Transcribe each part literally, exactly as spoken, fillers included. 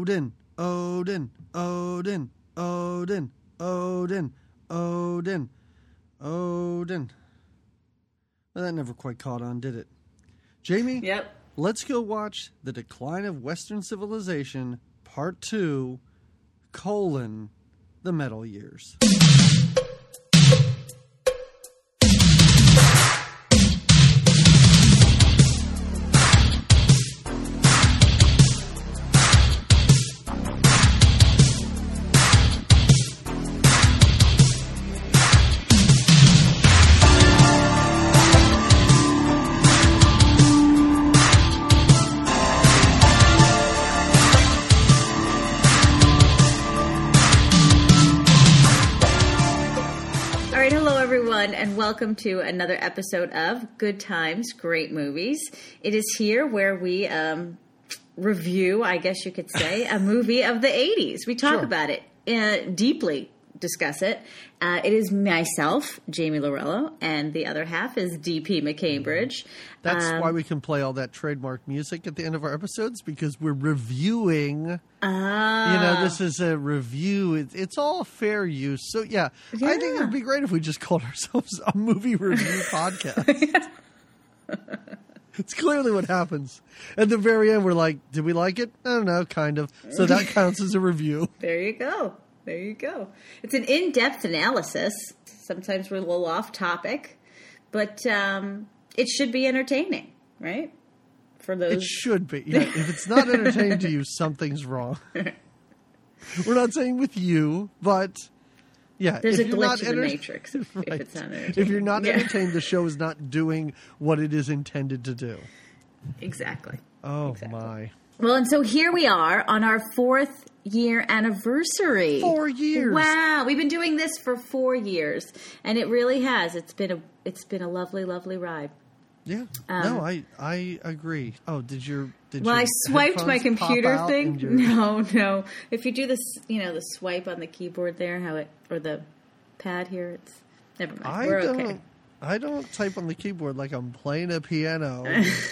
Odin, Odin, Odin, Odin, Odin, Odin, Odin. Well, that never quite caught on, did it? Jamie? Yep. Let's go watch The Decline of Western Civilization, Part two, colon, The Metal Years. And welcome to another episode of Good Times, Great Movies. It is here where we um, review, I guess you could say, a movie of the eighties. We talk Sure. about it, uh, deeply discuss it. Uh, it is myself, Jamie Lorello, and the other half is D P McCambridge. That's um, why we can play all that trademark music at the end of our episodes, because we're reviewing. Ah. You know, this is a review. It, it's all fair use. So, yeah, Yeah. I think it would be great if we just called ourselves a movie review podcast. It's clearly what happens. At the very end, we're like, did we like it? I don't know, kind of. So that counts as a review. There you go. There you go. It's an in-depth analysis. Sometimes we're a little off topic, but um, it should be entertaining, right? For those, It should be. Yeah, if it's not entertaining to you, something's wrong. We're not saying with you, but yeah, there's if a you're glitch not in the enter- matrix if, right. if it's not entertaining. If you're not Yeah. entertained, the show is not doing what it is intended to do. Exactly. Oh, Exactly. my. Well, and so here we are on our fourth year anniversary. Four years. Wow, we've been doing this for four years, and it really has. It's been a it's been a lovely, lovely ride. Yeah. Um, no, I I agree. Oh, did your did Well, your I swiped my headphones pop computer out thing. and your- No, no. If you do this, you know, the swipe on the keyboard there, how it or the pad here, it's never mind. I We're don't. okay. I don't type on the keyboard like I'm playing a piano,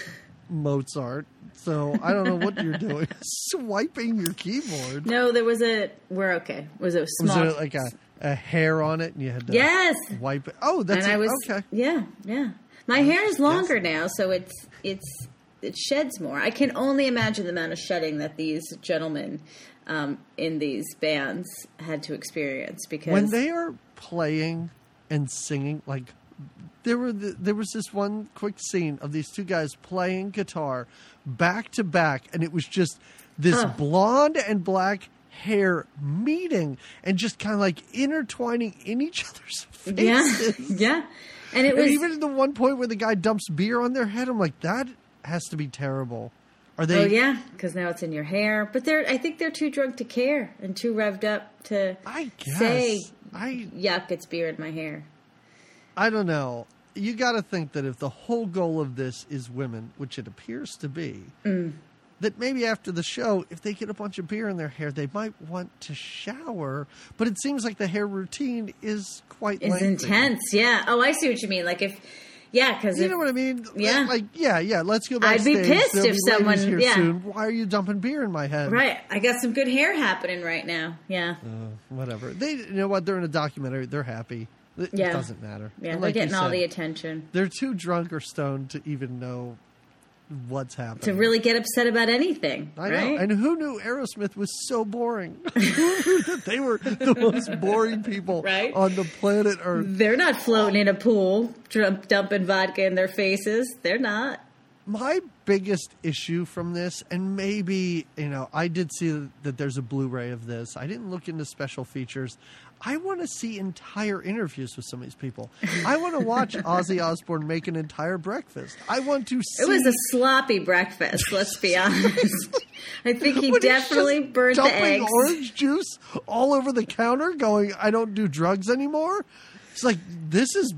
Mozart. So I don't know what you're doing. Swiping your keyboard. No, there was a. We're okay. It was a Was small. there like a, a hair on it and you had to Yes. wipe it? Oh, that's and I it. was Okay. yeah, yeah. My hair is longer now, so it's it's it sheds more. I can only imagine the amount of shedding that these gentlemen um, in these bands had to experience because When they are playing and singing, like there were the, there was this one quick scene of these two guys playing guitar back to back, and it was just this Huh. blonde and black hair meeting and just kind of like intertwining in each other's faces. yeah, yeah, and it And was even at the one point where the guy dumps beer on their head, I'm like, that has to be terrible. Are they? oh yeah, because now it's in your hair. But they're I think they're too drunk to care and too revved up to I guess. say I yuck, it's beer in my hair. I don't know. You got to think that if the whole goal of this is women, which it appears to be, Mm. that maybe after the show, if they get a bunch of beer in their hair, they might want to shower. But it seems like the hair routine is quite It's lengthy. intense, yeah. Oh, I see what you mean. Like if yeah, because You know what I mean? Yeah. Like, yeah, yeah, let's go I'd be backstage. pissed There'll if be ladies someone- here yeah. soon. Why are you dumping beer in my head? right, I got some good hair happening right now. Yeah. Uh, whatever. They, you know what? They're in a documentary. They're happy. It Yeah. doesn't matter. Yeah, And they're like you getting all said, the attention. They're too drunk or stoned to even know what's happening. To really get upset about anything, I right? know. And who knew Aerosmith was so boring? Who knew that they were the most boring people Right? on the planet Earth? They're not floating in a pool, dump, dumping vodka in their faces. They're not. My biggest issue from this, and maybe, you know, I did see that there's a Blu-ray of this. I didn't look into special features. I want to see entire interviews with some of these people. I want to watch Ozzy Osbourne make an entire breakfast. I want to see... It was a sloppy breakfast, let's be honest. I think he When he's definitely just burnt the dumping eggs. orange juice all over the counter going, I don't do drugs anymore. It's like, this is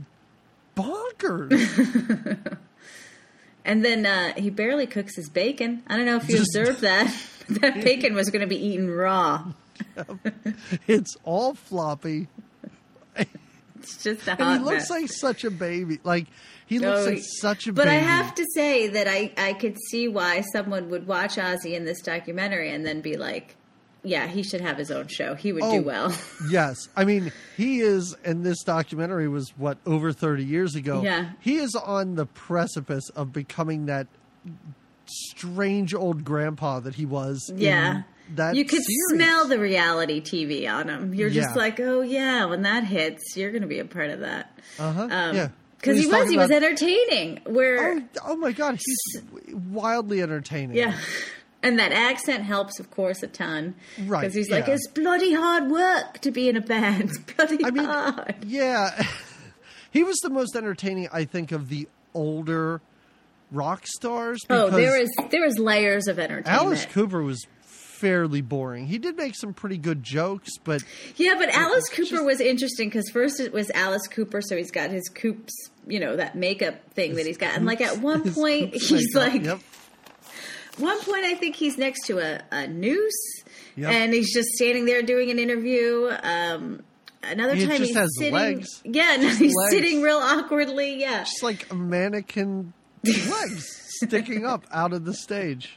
bonkers. And then uh, he barely cooks his bacon. I don't know if you Just- observed that. That bacon was going to be eaten raw. It's all floppy. It's just a hot And he looks mess. like such a baby. Like, he looks Oh, like he- such a But baby. I have to say that I, I could see why someone would watch Ozzy in this documentary and then be like, yeah, he should have his own show. He would Oh, do well. Yes. I mean, he is, and this documentary was, what, over thirty years ago? Yeah. He is on the precipice of becoming that strange old grandpa that he was Yeah. in that You could series. smell the reality T V on him. You're just Yeah. like, oh, yeah, when that hits, you're going to be a part of that. Uh-huh. Um, yeah. Because When he he's was. talking He was about- entertaining. Where, Oh, oh, my God. He's wildly entertaining. yeah. And that accent helps, of course, a ton. Right, Because he's like, yeah. it's bloody hard work to be in a band. It's bloody I mean, hard. yeah. He was the most entertaining, I think, of the older rock stars. Oh, because there is there is layers of entertainment. Alice Cooper was fairly boring. He did make some pretty good jokes, but Yeah, but Alice Cooper just- was interesting because first it was Alice Cooper, so he's got his coops, you know, that makeup thing that he's got, and like at one his point Coops he's makeup, like, yep. one point I think he's next to a, a noose, Yep. and he's just standing there doing an interview. Um, another He time just he's has sitting, legs. yeah, no, he's legs. sitting real awkwardly, yeah. Just like a mannequin legs sticking up out of the stage.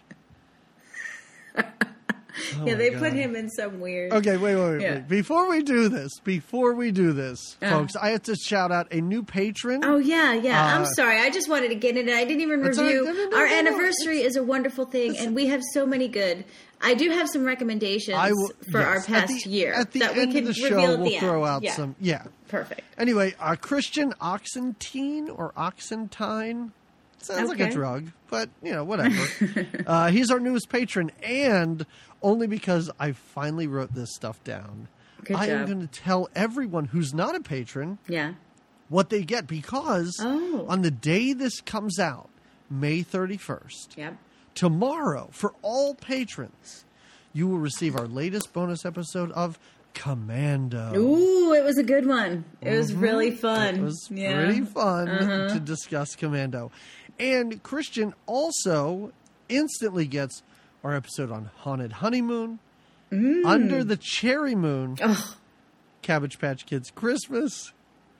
Oh yeah, my they God. put him in some weird. Okay, wait, wait, wait, Yeah. wait. Before we do this, before we do this, Uh-huh. folks, I have to shout out a new patron. Oh yeah, yeah. Uh, I'm sorry. I just wanted to get in it. I didn't even That's all review. right. No, no, no, Our no, no. anniversary is a wonderful thing, and we have so many good. I do have some recommendations I will, for yes, our at past the- year At the that we end can of the reveal show, at we'll the throw end. out Yeah. some. Yeah. Perfect. Anyway, uh, Christian Oxentine or Oxentine sounds like a Okay. drug, but you know, whatever. uh, he's our newest patron, and only because I finally wrote this stuff down, Good I am job. going to tell everyone who's not a patron Yeah. what they get because Oh. on the day this comes out, May thirty-first, Yep. tomorrow, for all patrons, you will receive our latest bonus episode of Commando. Ooh, it was a good one. It was really fun. Mm-hmm. It was yeah. pretty fun Uh-huh. to discuss Commando. And Christian also instantly gets our episode on Haunted Honeymoon, Mm. Under the Cherry Moon, Oh, Cabbage Patch Kids Christmas,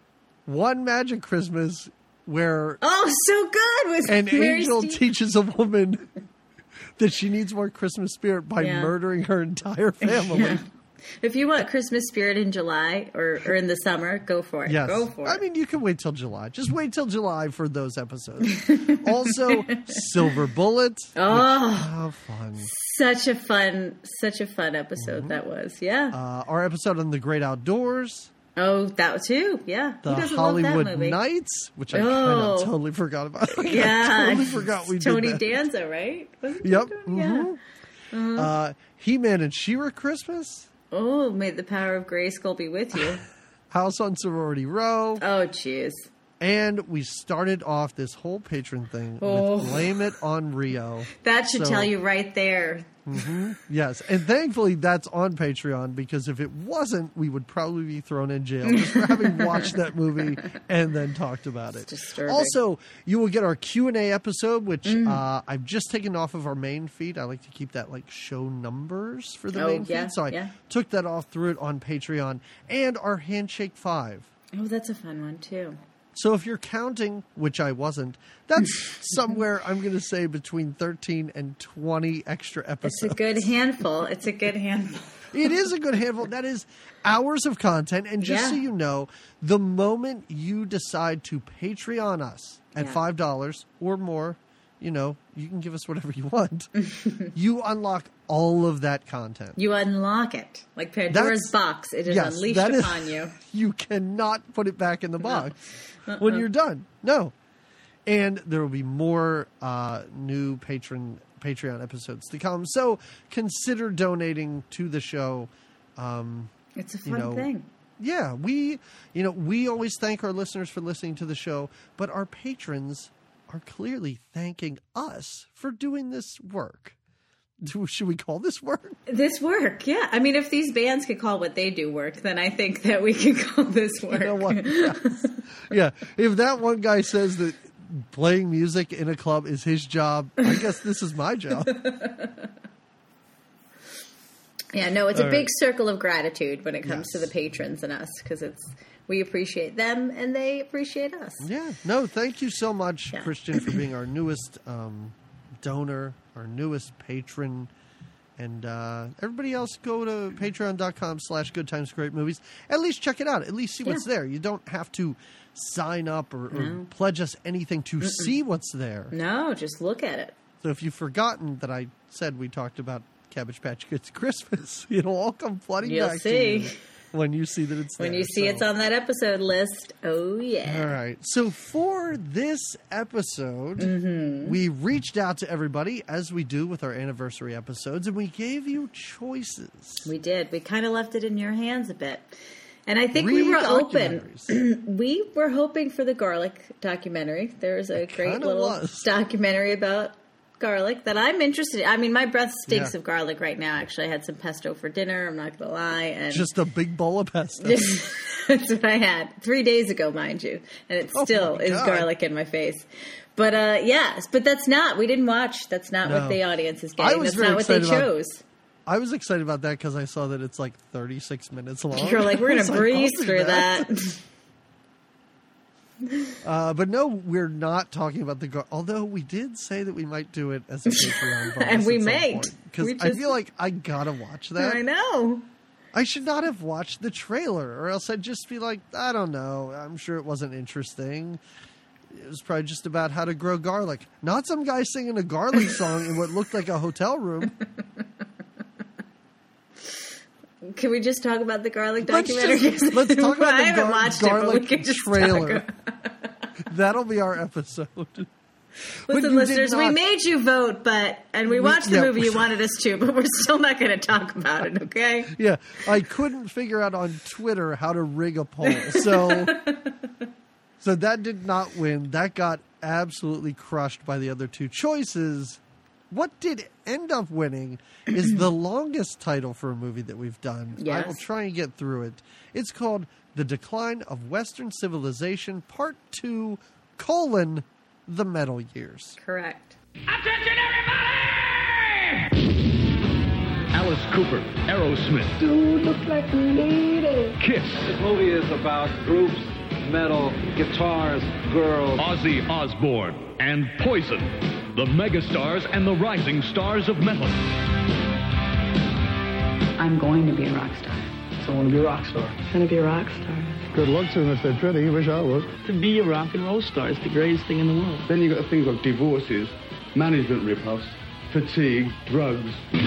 One Magic Christmas, where oh, so good. With an Mary angel Steve- teaches a woman that she needs more Christmas spirit by Yeah. murdering her entire family. Yeah. If you want Christmas spirit in July or, or in the summer, go for it. Yes. Go for I it. mean, you can wait till July. Just wait till July for those episodes. Also, Silver Bullet. Oh. Which, oh, fun. Such a fun, such a fun episode Mm-hmm. that was. Yeah. Uh, our episode on the Great Outdoors. oh, that too. Yeah. The Who doesn't Hollywood love that movie? Nights, which I kind Oh. of totally forgot about. Yeah. I totally forgot we Tony did that. Danza, right? Wasn't Yep. it? Yeah. mhm. Uh, He-Man and She-Ra Christmas. Oh, may the power of Grayskull be with you. House on Sorority Row. Oh, jeez. And we started off this whole patron thing Oh. with Blame It on Rio. That should So- tell you right there. Yes, and thankfully that's on Patreon because if it wasn't, we would probably be thrown in jail just for having watched that movie and then talked about it. disturbing. Also, you will get our Q and A episode, which Mm. uh, I've just taken off of our main feed. I like to keep that like show numbers for the Oh, main yeah, feed, so I yeah. took that off, threw it on Patreon, and our Handshake Five. Oh, that's a fun one, too. So if you're counting, which I wasn't, that's somewhere I'm going to say between thirteen and twenty extra episodes. It's a good handful. It's a good handful. It is a good handful. That is hours of content. And just Yeah. so you know, the moment you decide to Patreon us at Yeah. five dollars or more, you know, you can give us whatever you want. You unlock all of that content. You unlock it. Like Pandora's That's- box. It is yes, unleashed that is- upon you. You cannot put it back in the box Uh-uh. when you're done. No. And there will be more uh, new patron Patreon episodes to come. So consider donating to the show. Um, It's a you fun know, thing. Yeah, we, you know, we always thank our listeners for listening to the show, but our patrons are clearly thanking us for doing this work. Do- Should we call this work? This work, yeah. I mean, if these bands could call what they do work, then I think that we can call this work. You know what? Yes. Yeah, if that one guy says that playing music in a club is his job, I guess this is my job. Yeah, no, it's All a big right. circle of gratitude when it comes Yes. to the patrons and us, because it's we appreciate them and they appreciate us. Yeah, no, thank you so much, Yeah. Christian, for being our newest um, donor, our newest patron, And uh, everybody else, go to patreon.com slash good times great movies. At least check it out. At least see what's Yeah. there. You don't have to sign up or, or No. pledge us anything to Mm-mm. see what's there. No, just look at it. So if you've forgotten that I said we talked about Cabbage Patch Kids Christmas, it'll all come flooding You'll back see. to you when you see that it's When there. you see So- it's on that episode list, oh yeah. All right. So for this episode, Mm-hmm. we reached out to everybody, as we do with our anniversary episodes, and we gave you choices. We did. We kind of left it in your hands a bit. And I think Three we were open. documentaries. We were hoping for the garlic documentary. There's a great kinda little was. documentary about garlic that I'm interested in. I mean, my breath stinks Yeah. of garlic right now. Actually, I had some pesto for dinner. I'm not going to lie. And Just a big bowl of pesto. that's what I had three days ago, mind you. And it Oh, still my is God. garlic in my face. But uh, yes, but that's not. We didn't watch. That's not No. what the audience is I getting. was That's very not what they excited about- chose. I was excited about that because I saw that it's like thirty-six minutes long. You're like, we're I going was to like, breeze I'll see through that. that. Uh, but no, we're not talking about the gar- although we did say that we might do it as a Patreon bonus And we at some may. point. Because We I just- feel like I gotta watch that. I know. I should not have watched the trailer, or else I'd just be like, I don't know. I'm sure it wasn't interesting. It was probably just about how to grow garlic. Not some guy singing a garlic song in what looked like a hotel room. Can we just talk about the garlic Let's documentary? just- let's talk about I the haven't gar- watched it, but we garlic can just trailer. talk about- That'll be our episode. But Listen, you did listeners, we not- made you vote, but and we We- watched the yeah. movie you wanted us to, but we're still not going to talk about it, okay? Yeah, I couldn't figure out on Twitter how to rig a poll. So so that did not win. That got absolutely crushed by the other two choices. What did end up winning is the longest title for a movie that we've done. I Yes. will try and get through it. It's called The Decline of Western Civilization, Part two, colon, The Metal Years. Correct. Attention, everybody! Alice Cooper, Aerosmith, Dude looks like a lady. Kiss, This movie is about groups, metal, guitars, girls. Ozzy Osbourne, and Poison, the megastars and the rising stars of metal. I'm going to be a rock star. I want to be a rock star. I'm going to be a rock star. Good luck to them if they're pretty. Wish I would. To be a rock and roll star is the greatest thing in the world. Then you've got things like divorces, management rip-offs, fatigue, drugs.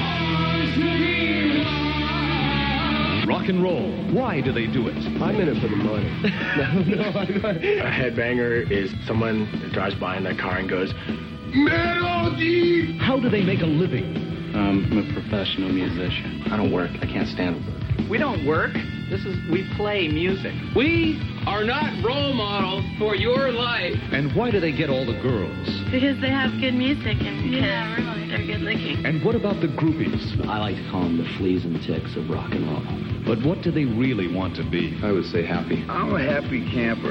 Rock and roll. Why do they do it? I'm in it for the money. no, no, I, A headbanger is someone that drives by in their car and goes, Melody! How do they make a living? Um, I'm a professional musician. I don't work. I can't stand it. We don't work. This is, we play music. We are not role models for your life. And why do they get all the girls? Because they have good music and yeah, really, they're good looking. And what about the groupies? I like to call them the fleas and ticks of rock and roll. But what do they really want to be? I would say happy. I'm a happy camper.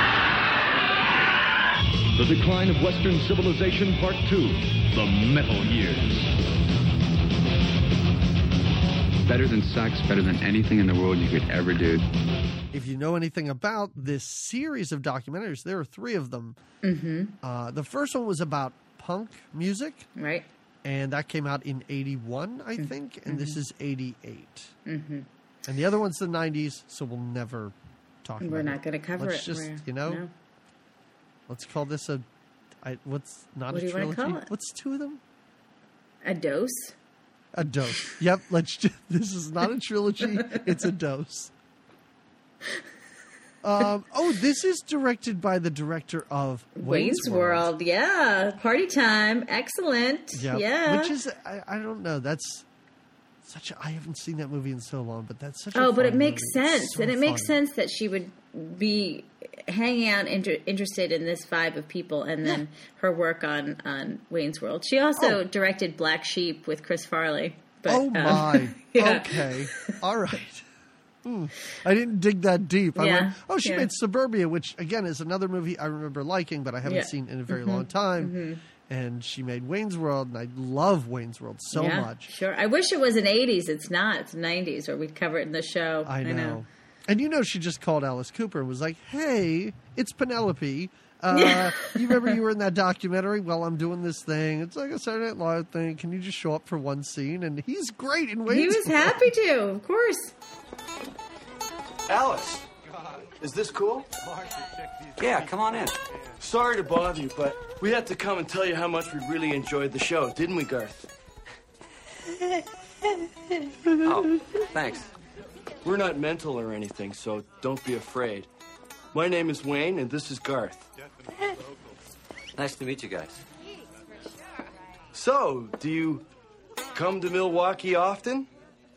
The Decline of Western Civilization, Part two, The Metal Years. Better than sex, better than anything in the world you could ever do. If you know anything about this series of documentaries, there are three of them. Mm-hmm. Uh, the first one was about punk music, Right. and that came out in eighty-one, I Mm-hmm. think, and this is eighty-eight. Mm-hmm. And the other one's the nineties, so we'll never talk about it. We're not going to cover Let's it. just, We're- you know, no. let's call this a, I, what's not What a do you wanna trilogy? call it? What's two of them? A dose. A dose. Yep, let's just, this is not a trilogy, it's a dose. Um, oh, this is directed by the director of Wayne's World. Yeah. Party time. Excellent. Yep. Yeah. Which is, I, I don't know, that's such a, I haven't seen that movie in so long, but that's such a Oh, but fun it makes movie. It's sense. so and it makes fun. sense that she would be hanging out, inter- interested in this vibe of people, and then her work on, on Wayne's World. She also Oh. directed Black Sheep with Chris Farley. But, oh, um, my. yeah. Okay. All right. Hmm. I didn't dig that deep. I Yeah. went, oh, she Yeah. made Suburbia, which, again, is another movie I remember liking, but I haven't Yeah. seen in a very Mhm. long time. Mhm. And she made Wayne's World, and I love Wayne's World so Yeah, much. Sure. I wish it was an eighties. It's not. It's nineties, or we'd cover it in the show. I know. And you know, she just called Alice Cooper and was like, hey, it's Penelope. Uh, you remember you were in that documentary? Well, I'm doing this thing. It's like a Saturday Night Live thing. Can you just show up for one scene? And he's great in Wayne's He was World. happy to, of course. Alice, is this cool? Yeah, come on in. Sorry to bother you, but we had to come and tell you how much we really enjoyed the show, didn't we, Garth? Oh, thanks. We're not mental or anything, so don't be afraid. My name is Wayne, and this is Garth. Nice to meet you guys. So, do you come to Milwaukee often?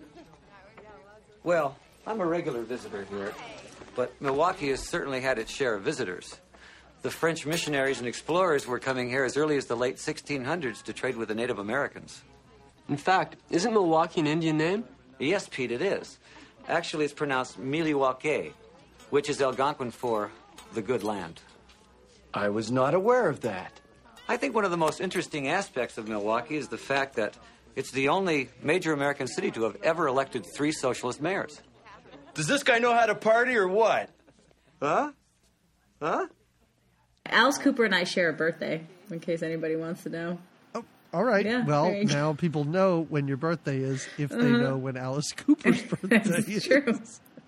Well, I'm a regular visitor here, but Milwaukee has certainly had its share of visitors. The French missionaries and explorers were coming here as early as the late sixteen hundreds to trade with the Native Americans. In fact, isn't Milwaukee an Indian name? Yes, Pete, it is. Actually, it's pronounced Miliwake, which is Algonquin for the good land. I was not aware of that. I think one of the most interesting aspects of Milwaukee is the fact that it's the only major American city to have ever elected three socialist mayors. Does this guy know how to party or what? Huh? Huh? Alice Cooper and I share a birthday, in case anybody wants to know. Oh, all right. Yeah, well, there you go. now people know when your birthday is if they Uh-huh. know when Alice Cooper's birthday That's is. true.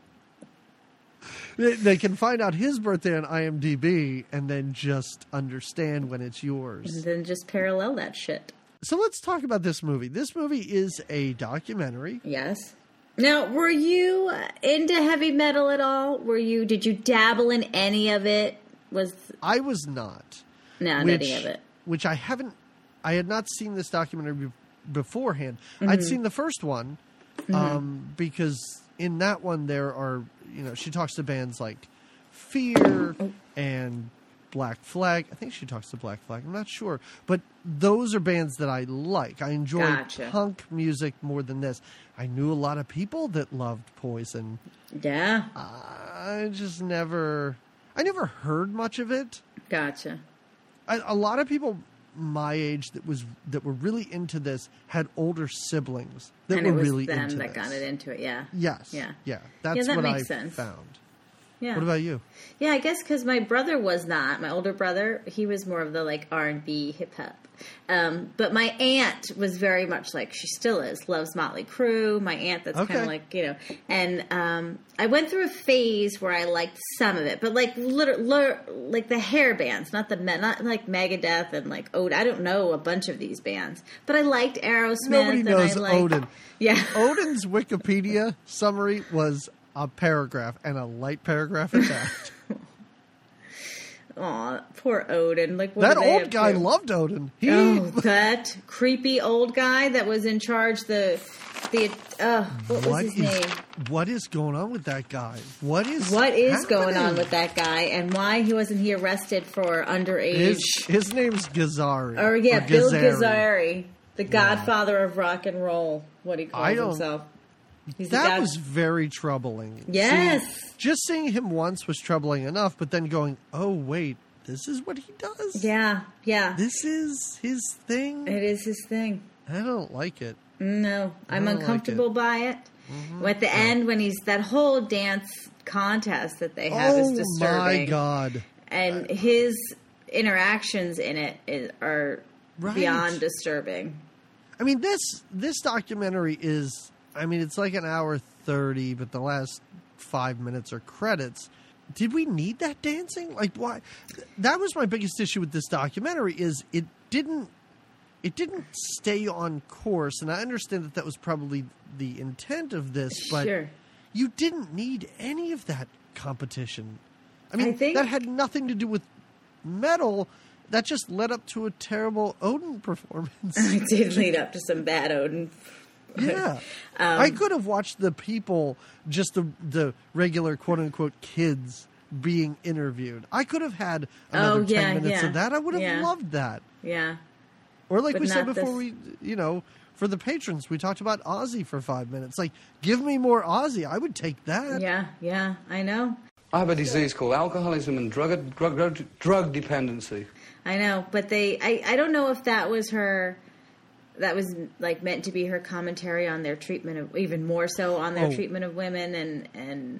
They, they can find out his birthday on I M D B and then just understand when it's yours. And then just parallel that shit. So let's talk about this movie. This movie is a documentary. Yes. Now, were you into heavy metal at all? Were you? Did you dabble in any of it? Was I was not. Not which, any of it. Which I haven't. I had not seen this documentary be- beforehand. Mm-hmm. I'd seen the first one Mhm. um, because in that one there are, you know, she talks to bands like Fear and Black Flag. I think she talks to Black Flag. I'm not sure. But those are bands that I like. I enjoy Gotcha. punk music more than this. I knew a lot of people that loved Poison. Yeah. I just never... I never heard much of it. Gotcha. A, a lot of people my age that was that were really into this had older siblings that and were it was really them into that this. got it into it, yeah. Yes. Yeah. Yeah. That's Yeah, that what makes I sense. found. Yeah. What about you? Yeah, I guess because my brother was not. My older brother, he was more of the like R and B, hip hop. Um, but my aunt was very much like, she still is, loves Motley Crue. My aunt that's Okay. kind of like, you know. And um, I went through a phase where I liked some of it. But like liter- liter- like the hair bands, not the me- not like Megadeth and like Odin. I don't know a bunch of these bands. But I liked Aerosmith. Nobody and knows I liked, Odin. Yeah. Odin's Wikipedia summary was a paragraph, and a light paragraph at that. Aw, poor Odin. Like what That are they old up guy to? loved Odin. He, Oh, that creepy old guy that was in charge. The the uh, what was what his is- name? What is going on with that guy? What is What is going on happening? with that guy, and why he wasn't he arrested for underage? His, his name's Gazzari. or yeah, or Bill Gazzari. Gazzari, the godfather of rock and roll. What he calls I don't- himself. He's the That god- was very troubling. Yes. Seeing- just seeing him once was troubling enough, but then going, oh, wait, this is what he does? Yeah, yeah. This is his thing? It is his thing. I don't like it. No, I I'm don't like uncomfortable it. by it. Mm-hmm. At the end, when he's that whole dance contest that they have is Oh, disturbing. my God. And his interactions in it is, are Right. beyond disturbing. I mean, this this documentary is, I mean, it's like an hour thirty, but the last five minutes are credits. Did we need that dancing? Like, why? That was my biggest issue with this documentary is it didn't it didn't stay on course, and I understand that that was probably the intent of this, but Sure. you didn't need any of that competition. I mean, I think- that had nothing to do with metal. That just led up to a terrible Odin performance. It did lead up to some bad Odin. Yeah, Um, I could have watched the people, just the the regular quote unquote kids being interviewed. I could have had another Oh, yeah, ten minutes yeah, of that. I would have yeah. loved that. Yeah. Or like But we said not before, this- we you know for the patrons, we talked about Ozzy for five minutes. Like, give me more Ozzy. I would take that. Yeah, yeah, I know. I have a disease called alcoholism and drug drug drug, drug dependency. I know. But they, I, I don't know if that was her, that was like meant to be her commentary on their treatment of, even more so on their Oh. treatment of women and, and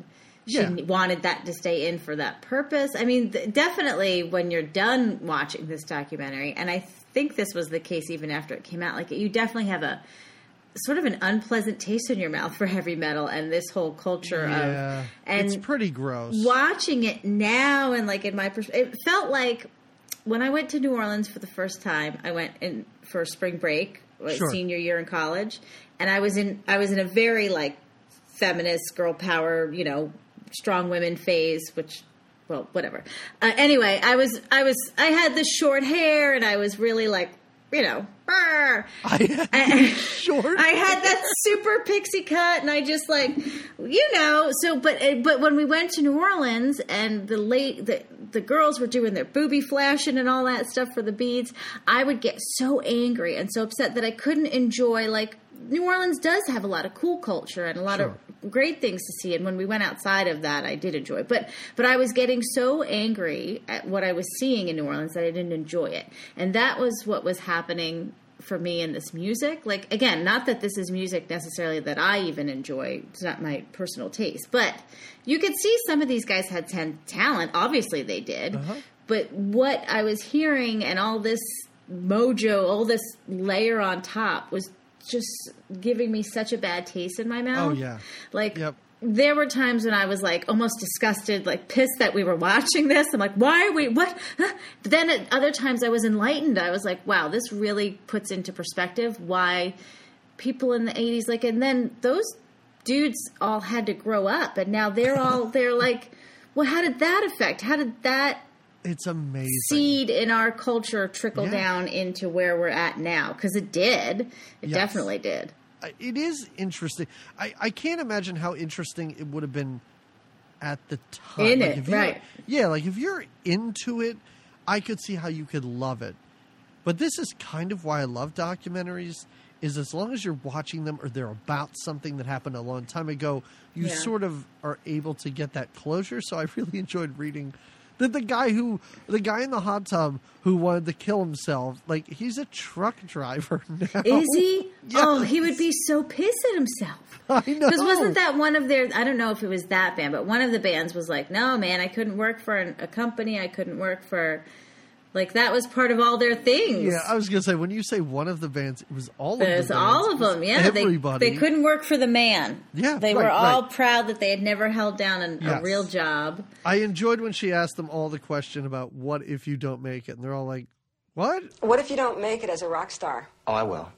she Yeah. wanted that to stay in for that purpose. I mean, th- definitely when you're done watching this documentary, and I think this was the case even after it came out, like you definitely have a sort of an unpleasant taste in your mouth for heavy metal and this whole culture Yeah, of, and it's pretty gross. Watching it now and like in my perspective, it felt like when I went to New Orleans for the first time, I went in for spring break, like Sure. senior year in college, and I was in I was in a very like feminist, girl power, you know, strong women phase, which, well, whatever. Uh, anyway, I was I was I had this short hair, and I was really like, you know, brr. I I, short. I had that super pixie cut, and I just like, you know. So, but but when we went to New Orleans, and the late the the girls were doing their boobie flashing and all that stuff for the beads, I would get so angry and so upset that I couldn't enjoy. Like, New Orleans does have a lot of cool culture and a lot Sure. of great things to see, and when we went outside of that, I did enjoy it. But but I was getting so angry at what I was seeing in New Orleans that I didn't enjoy it, and that was what was happening for me in this music. Like, again, not that this is music necessarily that I even enjoy. It's not my personal taste, but you could see some of these guys had ten talent. Obviously, they did. Uh-huh. But what I was hearing and all this mojo, all this layer on top was just giving me such a bad taste in my mouth. Oh, yeah. Like, Yep. there were times when I was like almost disgusted, like pissed that we were watching this. I'm like, why are we, what? Huh? But then at other times I was enlightened. I was like, wow, this really puts into perspective why people in the eighties, like, and then those dudes all had to grow up, and now they're all, they're like, well, how did that affect? How did that It's amazing. seed in our culture trickle Yeah. down into where we're at now? Because it did. It Yes. definitely did. I- It is interesting. I, I can't imagine how interesting it would have been at the time. In Like, it, if you're- right. Yeah, like if you're into it, I could see how you could love it. But this is kind of why I love documentaries, is as long as you're watching them or they're about something that happened a long time ago, you Yeah. sort of are able to get that closure. So I really enjoyed reading that the guy who, the guy in the hot tub who wanted to kill himself, like, he's a truck driver now. Is he? Yes. Oh, he would be so pissed at himself. I know. Because wasn't that one of their, I don't know if it was that band, but one of the bands was like, no, man, I couldn't work for an, a company. I couldn't work for, like, that was part of all their things. Yeah, I was going to say, when you say one of the bands, it was all There's of the bands. all of It was them, yeah. Everybody. They, they couldn't work for the man. Yeah, They right, were all right. proud that they had never held down an, Yes. a real job. I enjoyed when she asked them all the question about what if you don't make it, and they're all like, what? What if you don't make it as a rock star? Oh, I will.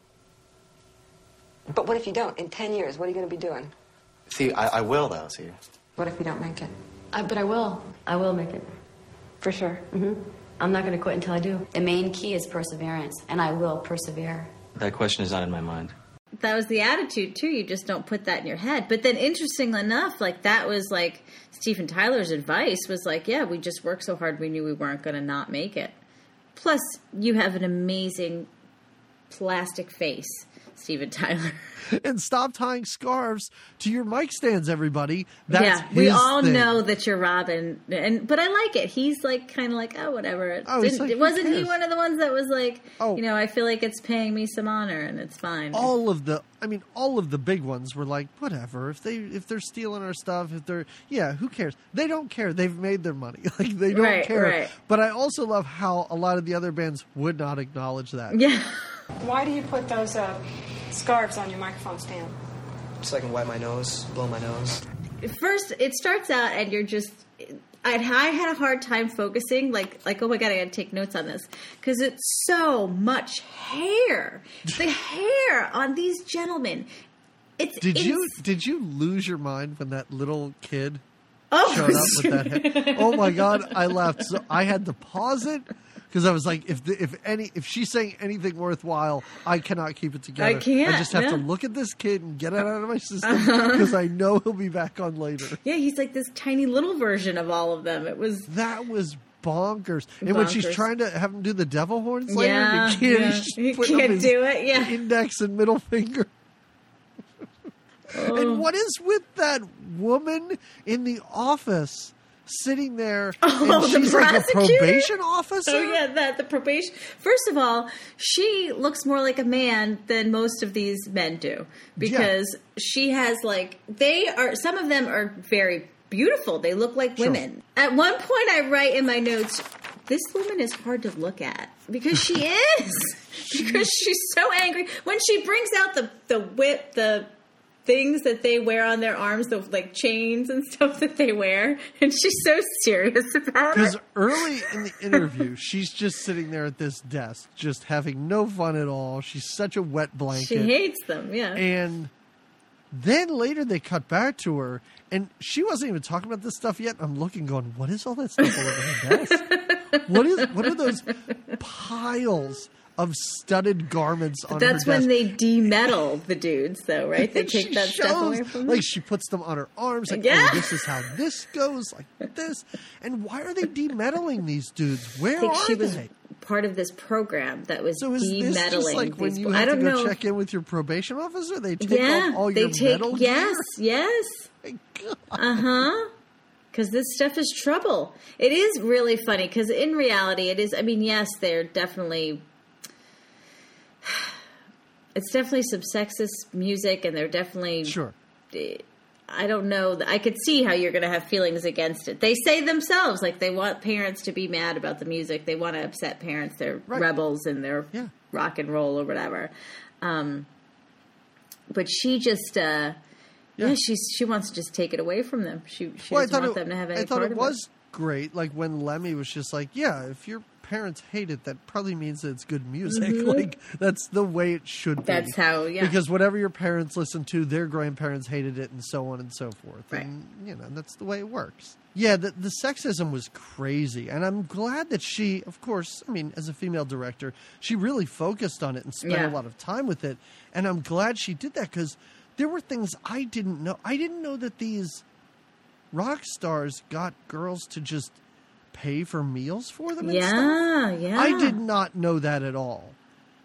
But what if you don't? In ten years, what are you going to be doing? See, I, I will, though, see. What if you don't make it? Uh, but I will. I will make it. For sure. Mm-hmm. I'm not going to quit until I do. The main key is perseverance, and I will persevere. That question is not in my mind. That was the attitude, too. You just don't put that in your head. But then, interestingly enough, like, that was, like, Steven Tyler's advice was like, yeah, we just worked so hard we knew we weren't going to not make it. Plus, you have an amazing plastic face, Steven Tyler. And stop tying scarves to your mic stands, everybody. That's yeah, we his all thing. know that you're Robin, and but I like it. He's like kind of like, oh, whatever. It Oh, he's didn't- like, it who wasn't he cares? one of the ones that was like, Oh. you know, I feel like it's paying me some honor, and it's fine. All of the, I mean, all of the big ones were like, whatever. If they, if they're stealing our stuff, if they're, yeah, who cares? They don't care. They've made their money. Like, they don't Right, care. right. But I also love how a lot of the other bands would not acknowledge that. Yeah. Why do you put those uh, scarves on your microphone stand? So I can wipe my nose, blow my nose. First, it starts out, and you're just. I'd, I had a hard time focusing, like, like oh my god, I got to take notes on this because it's so much hair. The hair on these gentlemen. It's Did you ins- did you lose your mind when that little kid Oh, showed up with that hair? Oh my god, I laughed. So I had to pause it because I was like, if the, if any if she's saying anything worthwhile, I cannot keep it together. I can't, I just have to yeah. look at this kid and get it out of my system because I know he'll be back on later. Yeah, he's like this tiny little version of all of them. It was That was bonkers. And when she's Bonkers. trying to have him do the devil horns later, Yeah, he can't, yeah. he's just He putting up can't his do it, yeah. index and middle finger. Oh. And what is with that woman in the office sitting there? Oh, and the she's like a prosecutor? probation officer? Oh yeah, that the probation. First of all, she looks more like a man than most of these men do because she has like they are. Some of them are very beautiful. They look like Sure. women. At one point, I write in my notes, this woman is hard to look at because she is. Because she's so angry when she brings out the the whip, the things that they wear on their arms, the like chains and stuff that they wear, and she's so serious about it. Because early in the interview, she's just sitting there at this desk, just having no fun at all. She's such a wet blanket. She hates them, yeah. And then later they cut back to her, and she wasn't even talking about this stuff yet. I'm looking, going, what is all that stuff all over her desk? What is? What are those piles of studded garments on But that's her desk? when they demetal the dudes, though, right? They And take she that stuff shows, away from them. like she puts them on her arms, like, Yeah. oh, this is how this goes, like this. And why are they demetaling these dudes? Where I think are she they? was part of this program that was So is this demettaling just like when these you bo- have I don't to go know. check in with your probation officer? They take yeah, off all they your take metal yes, gear? yes. Uh huh. Because this stuff is trouble. It is really funny because in reality, it is. I mean, yes, they're definitely. It's definitely some sexist music, and they're definitely sure. I don't know. I could see how you're going to have feelings against it. They say themselves, like they want parents to be mad about the music. They want to upset parents. They're Right. rebels and they're Yeah. rock and roll or whatever. Um, but she just, uh, yeah. Yeah. she's she wants to just take it away from them. She she Well, I doesn't thought want it, them to have any I thought part it of was great. Like when Lemmy was just like, yeah, if your parents hate it, that probably means that it's good music. Mhm. Like that's the way it should be. That's how, yeah. Because whatever your parents listened to, their grandparents hated it, and so on and so forth. Right. And you know that's the way it works. Yeah, the the sexism was crazy, and I'm glad that she, of course, I mean, as a female director, she really focused on it and spent Yeah. a lot of time with it. And I'm glad she did that because there were things I didn't know. I didn't know that these rock stars got girls to just pay for meals for them and Yeah, stuff. yeah. I did not know that at all.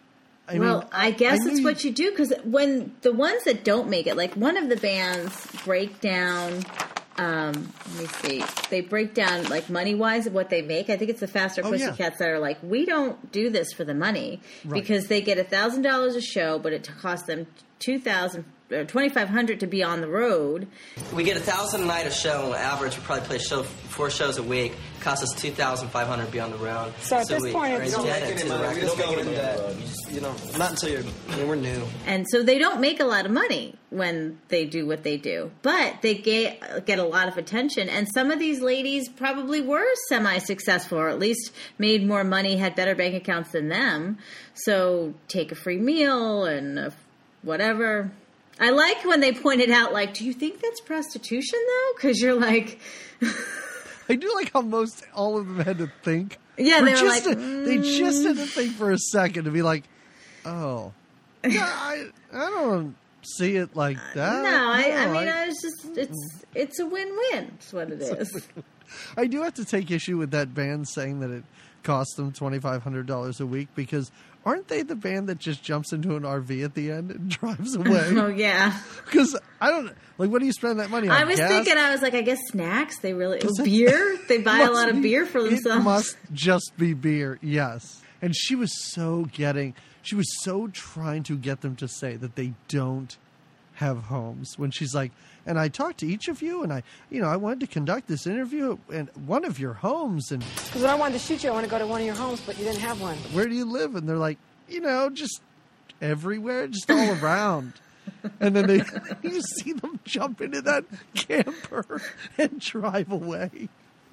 I well, mean, I guess knew it's you- what you do because when the ones that don't make it, like one of the bands break down. Um, let me see. They break down like money wise of what they make. I think it's the Faster Oh, yeah. Pussycats that are like, we don't do this for the money Right. because they get a thousand dollars a show, but it costs them two thousand or twenty five hundred to be on the road. We get a thousand a night a show. On average, we probably play show four shows a week. Costs us two thousand five hundred to be on the road. So at this we point, are it's- You don't indebted make to any the money. We record just go company. into that. You just, you know, not until you're. I mean, we're new. And so they don't make a lot of money when they do what they do, but they get get a lot of attention. And some of these ladies probably were semi-successful, or at least made more money, had better bank accounts than them. So take a free meal and uh, whatever. I like when they pointed out, like, do you think that's prostitution though? Because you're like, I do like how most all of them had to think. Yeah, For they were just like, to- they just had to think for a second to be like, oh, yeah, I I don't see it like that. no, I, I No, mean, I was just it's it's a win-win. It's what it is. I do have to take issue with that band saying that it cost them twenty-five hundred dollars a week because aren't they the band that just jumps into an R V at the end and drives away? Oh yeah. Because I don't like. What do you spend that money on? I was Gas? thinking, I was like, I guess snacks. They really Does it- beer. They buy a Must lot of be- beer for It themselves. must just be beer, yes. And she was so getting, she was so trying to get them to say that they don't have homes. When she's like, and I talked to each of you, and I, you know, I wanted to conduct this interview at one of your homes, and Because when I wanted to shoot you, I wanted to go to one of your homes, but you didn't have one. where do you live? And they're like, you know, just everywhere, just all around. And then they, you see them jump into that camper and drive away.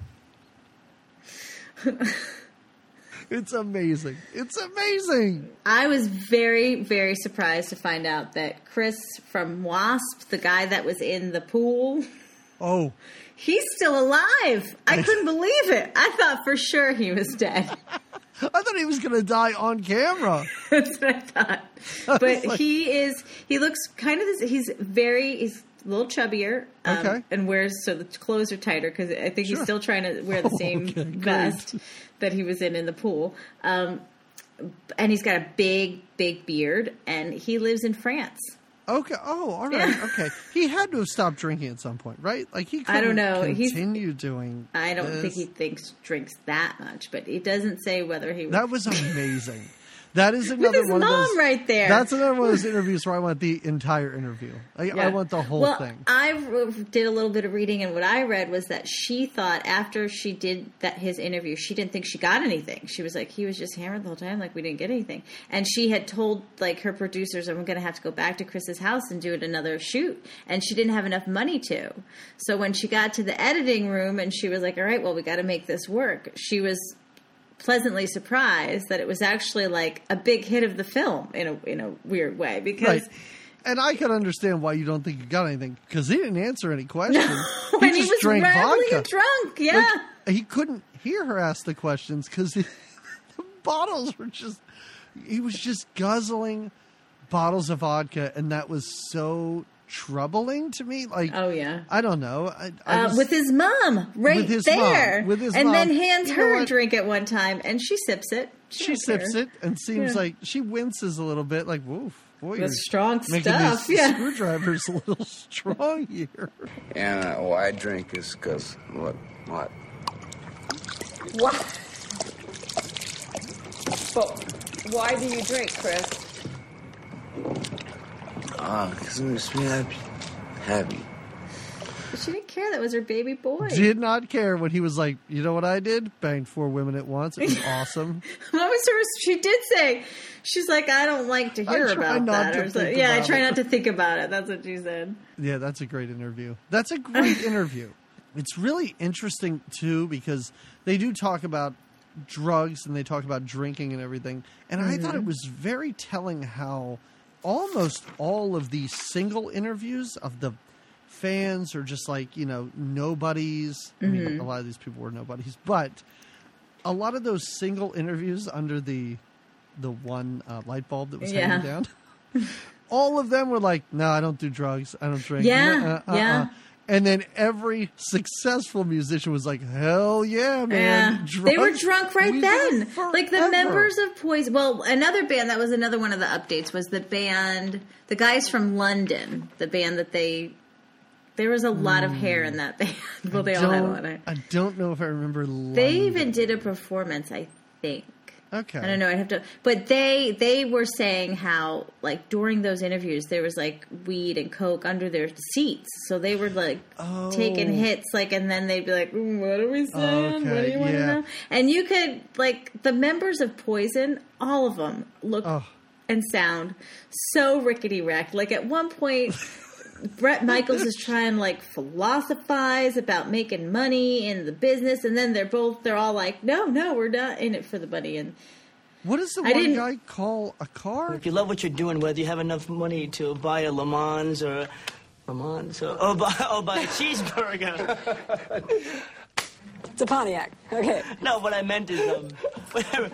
It's amazing. It's amazing. I was very, very surprised to find out that Chris from Wasp, the guy that was in the pool, Oh, he's still alive. I couldn't believe it. I thought for sure he was dead. I thought he was going to die on camera. That's what I thought. I But was like- he is, he looks kind of, this, he's very, he's a little chubbier. Um, Okay. And wears, so the clothes are tighter because I think he's Sure. still trying to wear the Oh, same okay, great. vest that he was in in the pool. Um, and he's got a big, big beard, and he lives in France. Okay. Oh, all right. Okay. He had to have stopped drinking at some point, right? Like he couldn't I don't know. He's- continue doing I don't this. think he thinks drinks that much, but it doesn't say whether he. That was amazing. That is another his one mom of those, right there. That's another one of those interviews where I want the entire interview. I, Yeah. I want the whole well, thing. I did a little bit of reading, and what I read was that she thought after she did that his interview, she didn't think she got anything. She was like, he was just hammered the whole time, like we didn't get anything. And she had told like her producers, I'm going to have to go back to Chris's house and do another shoot. And she didn't have enough money to. So when she got to the editing room and she was like, all right, well, we got to make this work. She was pleasantly surprised that it was actually like a big hit of the film in a in a weird way because right. And I can understand why you don't think you got anything because he didn't answer any questions. No, he and just he was drank rambling vodka. and drunk. Yeah, like, he couldn't hear her ask the questions because the bottles were just. He was just guzzling bottles of vodka, and that was so troubling to me. Like, oh yeah, I don't know. I, I uh, was, with his mom, right with his there, mom, with his and mom. then hands You know her a what? drink at one time, and she sips it. She, She don't sips care. it and seems Yeah. like she winces a little bit. Like, woof, boy, That's you're strong making stuff, these yeah. screwdrivers a little strong here. And uh, why I drink is because what? What? What? But why do you drink, Chris? Ah, because it makes me happy. Happy. But she didn't care. That was her baby boy. Did not care when he was like, you know what I did? Banged four women at once. It was awesome. What was her? She did say, she's like, I don't like to hear I try about not that. to Or something. think Yeah, I about try it. not to think about it. That's what she said. Yeah, that's a great interview. That's a great interview. It's really interesting, too, because they do talk about drugs and they talk about drinking and everything. And I thought it was very telling how almost all of these single interviews of the fans are just like, you know, nobodies. I mean, Mhm. a lot of these people were nobodies. But a lot of those single interviews under the the one uh, light bulb that was Yeah. hanging down, all of them were like, no, I don't do drugs. I don't drink. Yeah, Uh, uh, yeah. uh. And then every successful musician was like, hell yeah, man. Yeah. They were Drugs, drunk right we did then. it Like the forever. members of Poison. Well, another band, that was another one of the updates, was the band, the guys from London, the band that they, there was a lot of hair in that band. Well, they all had a Don't- lot of I don't know if I remember. They London. even did a performance, I think. Okay. I don't know. I have to, but they they were saying how like during those interviews there was like weed and coke under their seats, so they were like Oh. taking hits, like, and then they'd be like, "Mm, "What are we saying? What do Okay, you want to yeah. know?" And you could like the members of Poison, all of them look Oh. and sound so rickety wrecked. Like at one point. Brett Michaels is trying like philosophize about making money in the business, and then they're both they're all like, no, no, we're not in it for the money. And What does the I one didn't- guy call a car? If you love what you're doing, whether you have enough money to buy a Le Mans or Le Mans or, or, buy, or buy a cheeseburger. It's a Pontiac. Okay. No, what I meant is um, whatever.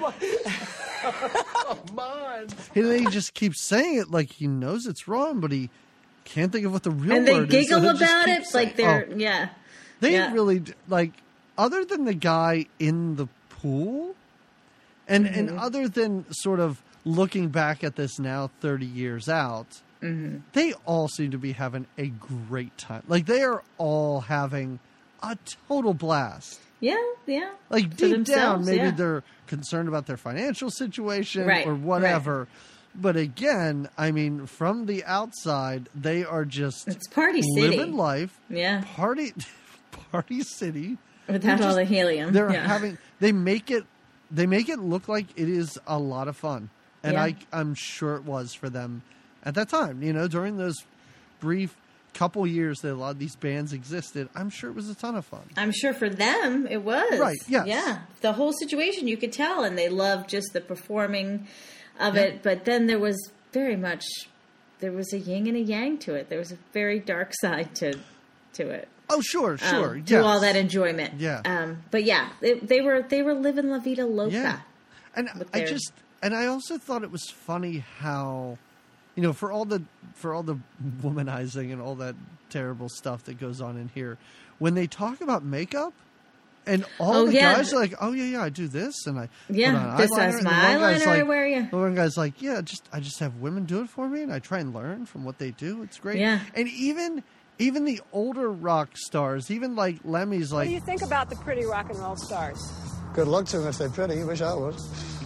And then he just keeps saying it like he knows it's wrong, but he can't think of what the real and they word is. so giggle he just about it, keeps like saying- they're Oh. yeah. They yeah. really d- like, other than the guy in the pool, and and Mm-hmm. other than sort of looking back at this now, thirty years out, Mm-hmm. they all seem to be having a great time. Like they are all having a total blast. Yeah, yeah. Like For deep down, themselves, maybe yeah. they're concerned about their financial situation Right, or whatever. But again, I mean, from the outside, they are just It's Party City. living life. Yeah. Party, party city. Without They're all just- the helium. They're yeah. having. They make it. They make it look like it is a lot of fun, and Yeah. I, I'm sure it was for them at that time. You know, during those brief couple years that a lot of these bands existed, I'm sure it was a ton of fun. I'm sure for them it was. Right, yes. Yeah. The whole situation you could tell, and they loved just the performing of Yeah. it. But then there was very much there was a yin and a yang to it. There was a very dark side to to it. Oh, sure, sure. Um, to yes. all that enjoyment. Yeah. Um, but yeah, they, they were they were living La Vida Loca. Yeah. And with I their- just and I also thought it was funny how, you know, for all the for all the womanizing and all that terrible stuff that goes on in here, when they talk about makeup, and all Oh, the yeah. guys are like, "Oh yeah, yeah, I do this," and I Yeah, put on this eyeliner," is and my the one guy's eyeliner I like, wear, yeah. The one guy's like, "Yeah, just I just have women do it for me, and I try and learn from what they do. It's great." Yeah. And even even the older rock stars, even like Lemmy's, What like, do you think about the pretty rock and roll stars? Good luck to them if they're pretty. Wish I was.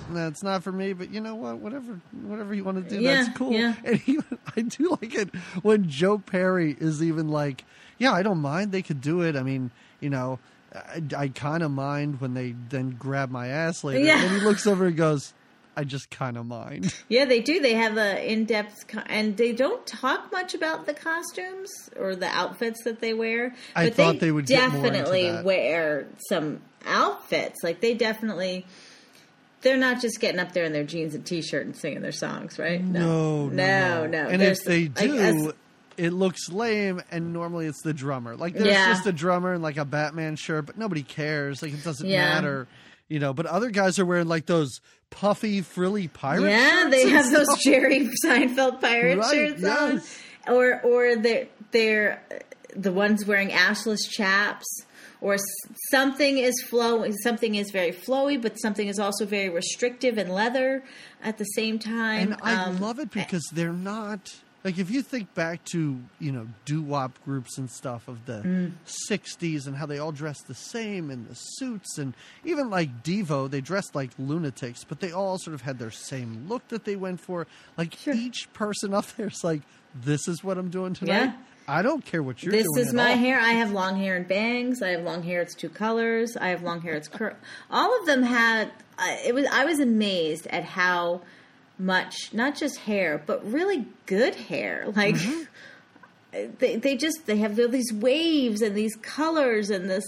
nah, it's not for me. But you know what? Whatever, whatever you want to do, Yeah, that's cool. yeah. And even I do like it when Joe Perry is even like, yeah, I don't mind. They could do it. I mean, you know, I, I kind of mind when they then grab my ass later. Yeah. And then he looks over and goes, I just kind of mind. Yeah, they do. They have a in-depth, co- and they don't talk much about the costumes or the outfits that they wear. But I thought they would get more into definitely that. wear some outfits. Like they definitely, they're not just getting up there in their jeans and t-shirt and singing their songs, right? No, no, no, no. And There's- if they like, do, as- it looks lame. And normally it's the drummer. Like there's Yeah. just a drummer in like a Batman shirt, but nobody cares. Like it doesn't Yeah. matter, you know. But other guys are wearing like those puffy, frilly pirate yeah, shirts. they and have those stuff. Jerry Seinfeld pirate Right, shirts yes. on, or or they're they're the ones wearing ashless chaps, or s- something is flow, something is very flowy, but something is also very restrictive and leather at the same time. And I Um, love it because they're not like if you think back to you know doo-wop groups and stuff of the Mm. sixties and how they all dressed the same in the suits, and even like Devo, they dressed like lunatics, but they all sort of had their same look that they went for. Like each person up there's like, this is what I'm doing tonight. Yeah. I don't care what you're This doing. is at my all. hair. I have long hair and bangs. I have long hair. It's two colors. I have long hair. It's cur- all of them had. Uh, it was. I was amazed at how much, not just hair, but really good hair. Like Mm-hmm. they, they just they have these waves and these colors and this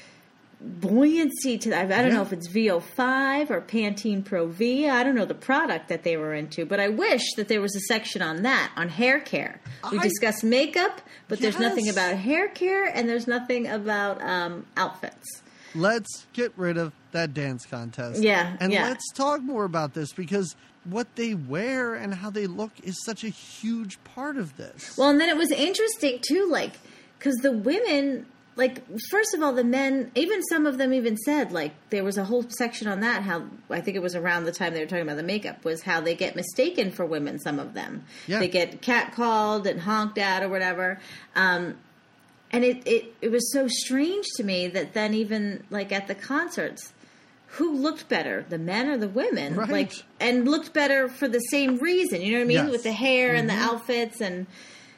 buoyancy to. I, I don't Yeah. know if it's V O five or Pantene Pro V. I don't know the product that they were into, but I wish that there was a section on that, on hair care. We I- discussed makeup, but there's nothing Yes. about hair care, and there's nothing about um, outfits. Let's get rid of that dance contest. Yeah, And yeah. let's talk more about this because what they wear and how they look is such a huge part of this. Well, and then it was interesting too, like, because the women, like, first of all, the men, even some of them even said, like, there was a whole section on that, how, I think it was around the time they were talking about the makeup, was how they get mistaken for women, some of them. Yeah. They get catcalled and honked at or whatever. Um, and it, it, it was so strange to me that then even, like, at the concerts, who looked better, the men or the women? Right. Like, and looked better for the same reason, you know what I mean? Yes. With the hair and the Mhm. outfits, and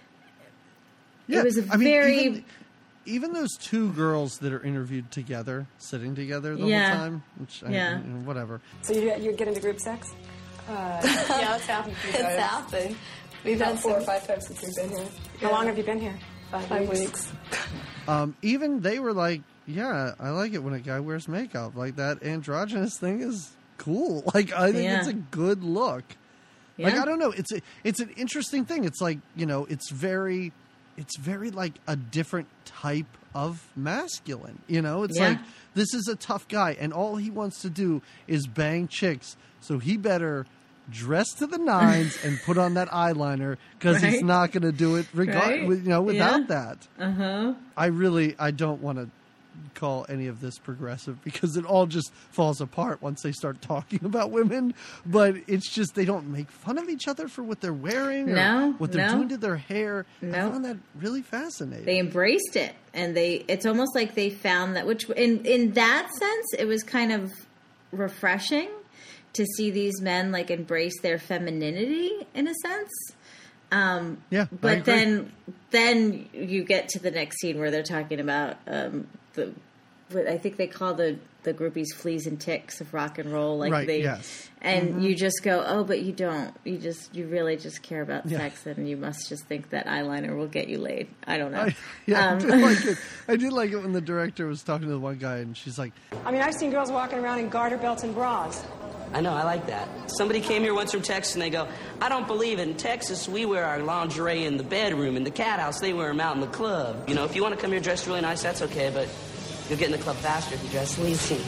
Yeah, it was a I mean, very... even, even those two girls that are interviewed together, sitting together the Yeah. whole time, which I, Yeah. you know, whatever. So you you get into group sex? Uh, yeah, it's happened. a few It's times. happened. We've About had four or some- five times since we've been here. How long have you been here? Five, Five weeks. weeks. Um, even they were like, "Yeah, I like it when a guy wears makeup. Like that androgynous thing is cool. Like I think Yeah. it's a good look. Like Yeah. I don't know. It's a, it's an interesting thing. It's like you know, it's very, it's very like a different type of masculine. You know, it's Yeah. like this is a tough guy, and all he wants to do is bang chicks. So he better dress to the nines and put on that eyeliner because he's Right. not going to do it regard, Right. you know, without Yeah. that. Uh huh. I really, I don't want to call any of this progressive because it all just falls apart once they start talking about women. But it's just they don't make fun of each other for what they're wearing or No, what they're no. doing to their hair. I No. found that really fascinating. They embraced it, and they it's almost like they found that, which in in that sense it was kind of refreshing to see these men like embrace their femininity in a sense. Um, yeah, I but agree. then then you get to the next scene where they're talking about um, the what I think they call the the groupies fleas and ticks of rock and roll, like Right, they yes. and Mhm. you just go, oh, but you don't, you just you really just care about Yeah. sex, and you must just think that eyeliner will get you laid. I don't know. I, yeah, Um, I did like it. I did like it when the director was talking to the one guy and she's like, I mean, I've seen girls walking around in garter belts and bras. I know, I like that. Somebody came here once from Texas and they go, I don't believe it. In Texas, we wear our lingerie in the bedroom. In the cat house, they wear them out in the club. You know, if you want to come here dressed really nice, that's okay, but you'll get in the club faster if you dress sleazy.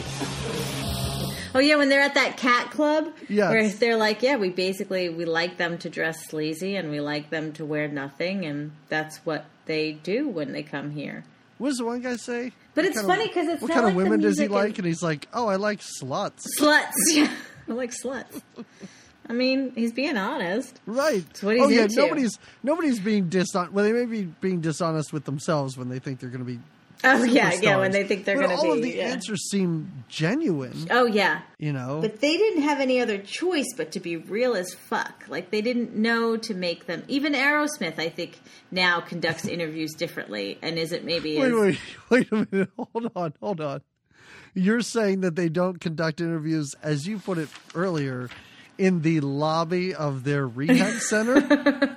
Oh yeah, when they're at that cat club, Yes. where they're like, yeah, we basically we like them to dress sleazy and we like them to wear nothing, and that's what they do when they come here. what does the one guy say? But What it's kind funny of- 'cause it's What not kind like of the women does he music like? is- And he's like, oh, I like sluts. Sluts, yeah, I like sluts. I mean, he's being honest. Right. It's what he's oh yeah, into. nobody's nobody's being dishonest. Well, they may be being dishonest with themselves when they think they're going to be Oh yeah, superstars. yeah. When they think they're but going to be, all of the yeah. answers seem genuine. Oh yeah, you know. But they didn't have any other choice but to be real as fuck. Like they didn't know to make them. Even Aerosmith, I think, now conducts interviews differently, and isn't maybe. Wait, as, wait, wait a minute. Hold on, hold on. You're saying that they don't conduct interviews, as you put it earlier, in the lobby of their rehab center?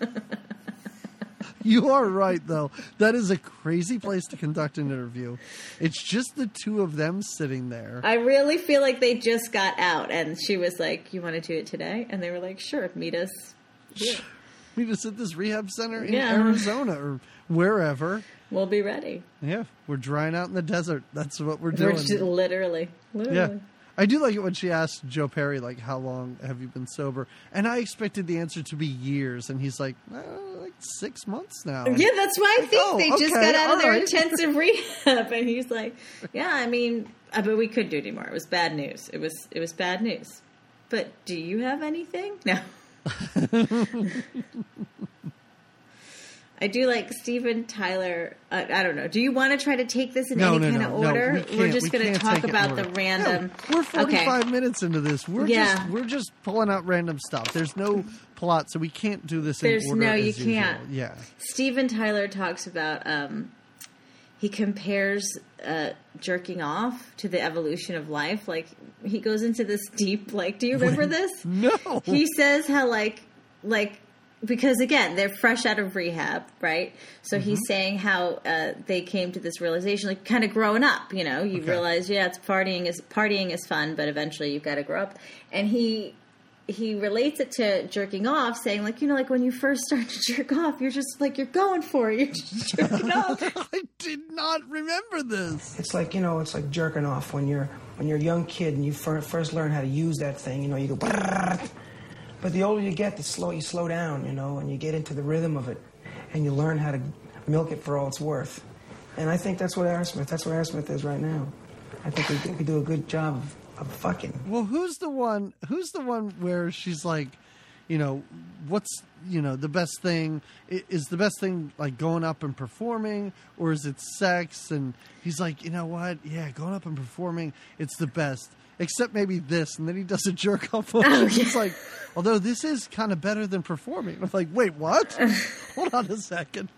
You are right, though. That is a crazy place to conduct an interview. It's just the two of them sitting there. I really feel like they just got out, and she was like, "You want to do it today?" And they were like, "Sure, meet us here. Meet us at this rehab center in Yeah. Arizona or wherever. We'll be ready." Yeah, we're drying out in the desert. That's what we're We're doing. just literally, literally. Yeah. I do like it when she asked Joe Perry, like, how long have you been sober? And I expected the answer to be years. And he's like, uh, like six months now. And Yeah, that's why I think oh, they just okay, got out of all their right. intensive rehab. And he's like, "Yeah, I mean, uh, but we couldn't do anymore. It was bad news. It was it was bad news. But do you have anything?" No. I do like Steven Tyler. Uh, I don't know. Do you want to try to take this in No, any no, kind no, of no, order? we can't- We're just we going to can't talk take it in about order. the random. No, we're forty-five Okay. minutes into this. We're Yeah. just we're just pulling out random stuff. There's no plot, so we can't do this There's in order. no, you as usual. can't. Yeah. Steven Tyler talks about. Um, he compares uh, jerking off to the evolution of life. Like he goes into this deep. Like, do you remember this? No. He says how like like. Because again, they're fresh out of rehab, right? So Mm-hmm. he's saying how uh, they came to this realization, like kind of growing up. You know, you Okay. realize, yeah, it's partying is partying is fun, but eventually you've got to grow up. And he he relates it to jerking off, saying like, you know, like when you first start to jerk off, you're just like you're going for it, you're just jerking off. I did not remember this. It's like, you know, it's like jerking off when you're when you're a young kid and you fir- first learn how to use that thing. You know, you go. Brrr. But the older you get, the slow you slow down, you know, and you get into the rhythm of it, and you learn how to milk it for all it's worth. And I think that's what Aerosmith. That's what Aerosmith is right now. I think we, we do a good job of, of fucking. Well, who's the one? Who's the one where she's like, you know, what's you know the best thing? I- Is the best thing like going up and performing, or is it sex? And he's like, you know what? Yeah, going up and performing, it's the best. Except maybe this, and then he does a jerk off. Oh, It's like, although this is kind of better than performing. I'm like, wait, what? Hold on a second.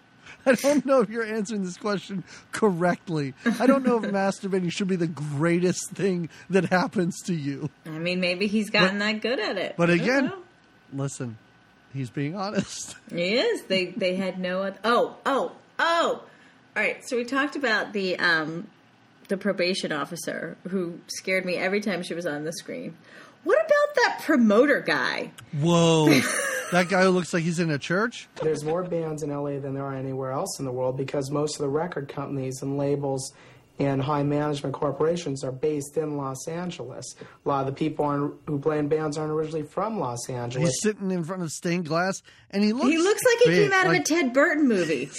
I don't know if you're answering this question correctly. I don't know if masturbating should be the greatest thing that happens to you. I mean, maybe he's gotten But- that good at it. But I don't again, know. listen, he's being honest. He is. They they had no other. Oh oh oh. All right. So we talked about the um the probation officer who scared me every time she was on the screen. What about that promoter guy? Whoa. That guy who looks like he's in a church? There's more bands in L A than there are anywhere else in the world because most of the record companies and labels and high management corporations are based in Los Angeles. A lot of the people aren't, who play in bands aren't originally from Los Angeles. He's sitting in front of stained glass, and he looks He looks like he big, came out of like a Ted Burton movie.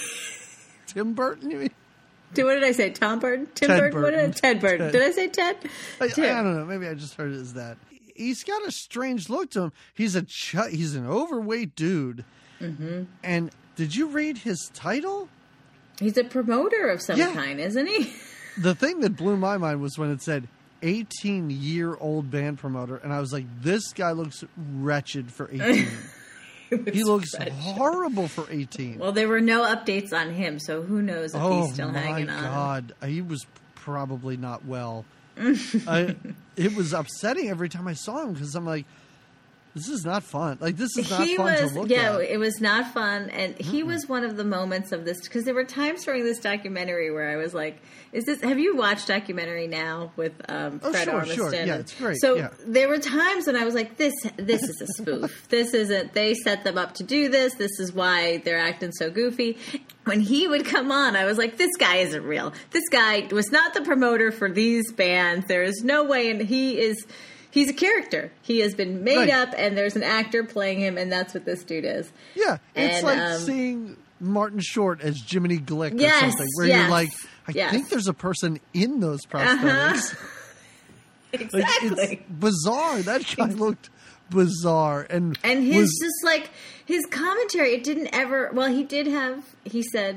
Tim Burton, you mean? What did I say? Tom Burton? Tim Ted Burton? What did I, Burton. Ted Burton. Ted. Did I say Ted? I, I Tim. don't know. Maybe I just heard it as that. He's got a strange look to him. He's a ch- he's an overweight dude. Mm-hmm. And did you read his title? He's a promoter of some Yeah. kind, isn't he? The thing that blew my mind was when it said eighteen-year-old band promoter, and I was like, this guy looks wretched for eighteen. He looks wretched. horrible for eighteen. Well, there were no updates on him, so who knows if oh he's still my hanging on. God. He was probably not well. I, it was upsetting every time I saw him because I'm like, this is not fun. Like, this is not he fun was, to look yeah, at. it was not fun, and he was one of the moments of this because there were times during this documentary where I was like, "Is this? Have you watched documentary now with um, Oh, Fred sure, Armisen?" sure. Yeah, it's great. So Yeah. there were times when I was like, "This, this is a spoof. This isn't. They set them up to do this. This is why they're acting so goofy." When he would come on, I was like, "This guy isn't real. This guy was not the promoter for these bands. There is no way." And he is. He's a character. He has been made Right. up, and there's an actor playing him, and that's what this dude is. Yeah, it's And, like um, seeing Martin Short as Jiminy Glick or Yes, something, where yes, you're like, I yes. think there's a person in those prosthetics. Uh-huh. Like, Exactly. it's bizarre. That guy looked bizarre, and And his was, just like his commentary, it didn't ever. Well, he did have. He said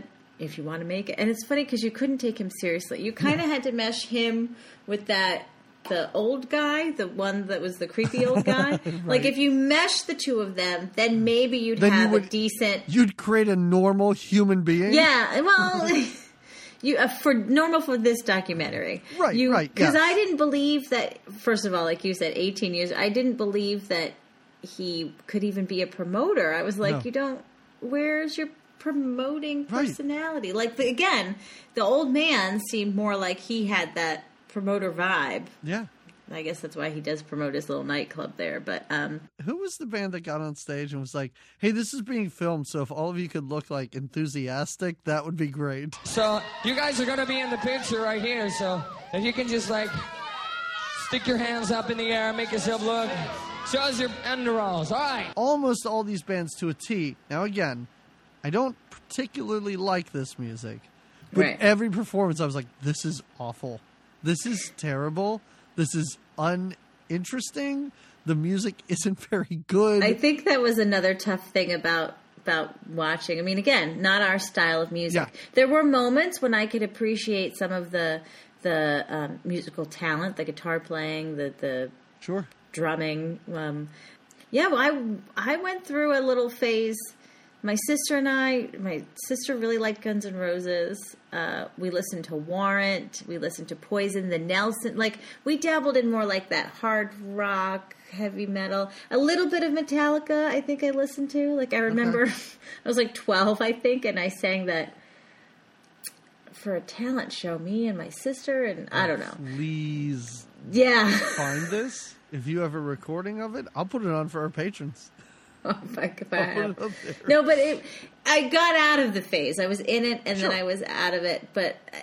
if you want to make it. And it's funny because you couldn't take him seriously. You kind of had to mesh him with that, the old guy, the one that was the creepy old guy. Right. Like, if you mesh the two of them, then maybe you'd Then you have would- a decent... You'd create a normal human being? Yeah, well... You uh, for normal for this documentary, Right, you, right, Because yes. I didn't believe that. First of all, like you said, eighteen years. I didn't believe that he could even be a promoter. I was like, No. you don't. Where's your promoting Right. personality? Like the, again, the old man seemed more like he had that promoter vibe. Yeah. I guess that's why he does promote his little nightclub there. But um, Who was the band that got on stage and was like, hey, this is being filmed, so if all of you could look like enthusiastic, that would be great. So you guys are going to be in the picture right here. So if you can just like stick your hands up in the air, make yourself look, show us your underalls. All right. Almost all these bands to a T. Now, again, I don't particularly like this music, but Right. every performance I was like, this is awful. This is terrible. This is uninteresting. The music isn't very good. I think that was another tough thing about about watching. I mean, again, not our style of music. Yeah. There were moments when I could appreciate some of the the um, musical talent, the guitar playing, the the sure drumming. Um, yeah, well, I I went through a little phase. My sister and I, my sister really liked Guns N' Roses. Uh, we listened to Warrant. We listened to Poison, the Nelson. Like, we dabbled in more like that hard rock, heavy metal. A little bit of Metallica, I think I listened to. Like, I remember, Okay. I was like twelve, I think, and I sang that for a talent show, me and my sister, and I don't know. Please Yeah. find this. If you have a recording of it, I'll put it on for our patrons. Oh, if I, if I I'll put have. it up there. No, but it, I got out of the phase. I was in it, and Sure. then I was out of it. But uh,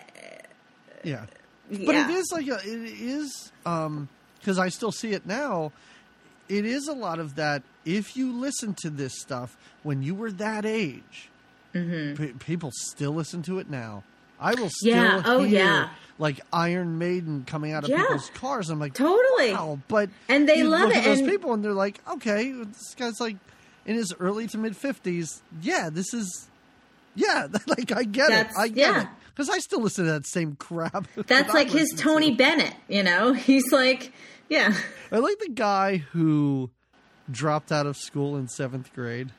Yeah. yeah. But it is like a, it is um because I still see it now. It is a lot of that. If you listen to this stuff when you were that age, Mhm. pe- people still listen to it now. I will still Yeah. Oh, hear yeah. like Iron Maiden coming out of Yeah. people's cars. I'm like, Totally. wow. But And they you love look it, at those and- people, and they're like, okay, this guy's like in his early to mid fifties. Yeah, this is. Yeah, like I get That's- it. I get yeah. it because I still listen to that same crap. That's that I like his listen to. Tony Bennett, you know? He's like, yeah. I like the guy who dropped out of school in seventh grade,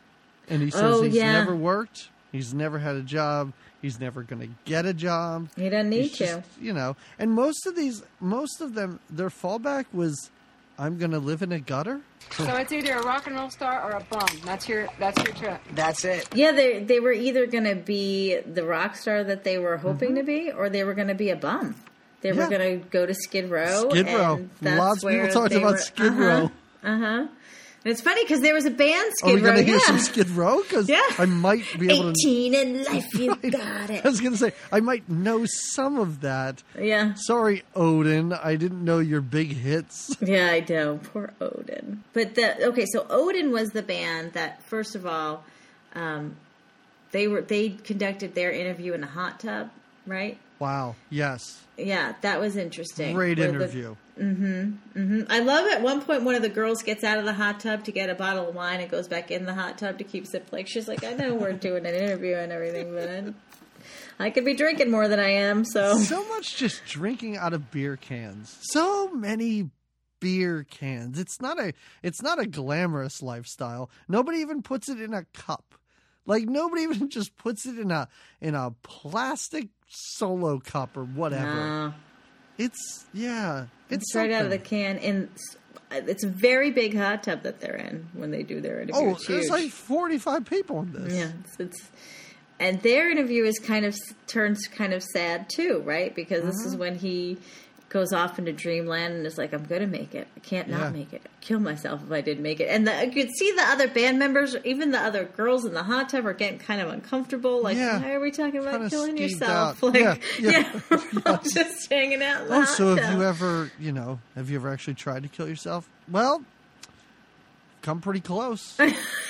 and he says Oh, he's yeah. never worked, he's never had a job, he's never going to get a job. He doesn't need He's to. just, you know. And most of these, most of them, their fallback was, "I'm going to live in a gutter." So it's either a rock and roll star or a bum. That's your that's your trip. That's it. Yeah, they they were either going to be the rock star that they were hoping to be, or they were going to be a bum. They were Mm-hmm. Yeah. going to go to Skid Row. Skid Row. and that's Lots of people where talked they about were- Skid uh-huh, Row. Uh-huh. And it's funny because there was a band, Skid Are we Row. going to hear yeah. some Skid Row? Because Yeah. I might be able to. eighteen in life, you got it. I was going to say, I might know some of that. Yeah. Sorry, Odin. I didn't know your big hits. Yeah, I know. Poor Odin. But the okay, so Odin was the band that first of all, um, they were they conducted their interview in a hot tub, right? Wow. Yes. Yeah, that was interesting. Great Where the- interview. Mm-hmm. Mm-hmm. I love at one point one of the girls gets out of the hot tub to get a bottle of wine and goes back in the hot tub to keep sip. Like she's like, I know we're doing an interview and everything, but I, I could be drinking more than I am. So So much just drinking out of beer cans. So many beer cans. It's not a it's not a glamorous lifestyle. Nobody even puts it in a cup. Like nobody even just puts it in a in a plastic solo cup or whatever. No. It's yeah. It's, it's right out of the something. can, and it's a very big hot tub that they're in when they do their interview. Oh, It's there's huge. like forty-five people in this. Yeah, it's, it's and their interview is kind of turns kind of sad too, right? Because this is Uh-huh. when he goes off into dreamland and is like, "I'm going to make it. I can't not Yeah. make it. I'd kill myself if I didn't make it." And the, you could see the other band members, even the other girls in the hot tub, are getting kind of uncomfortable. Like, Yeah. why are we talking about Kinda killing skeeved yourself? out. Like, Yeah, yeah, yeah. we're all just hanging out. In the Oh, hot so have tub. you ever, you know, have you ever actually tried to kill yourself? Well, come pretty close.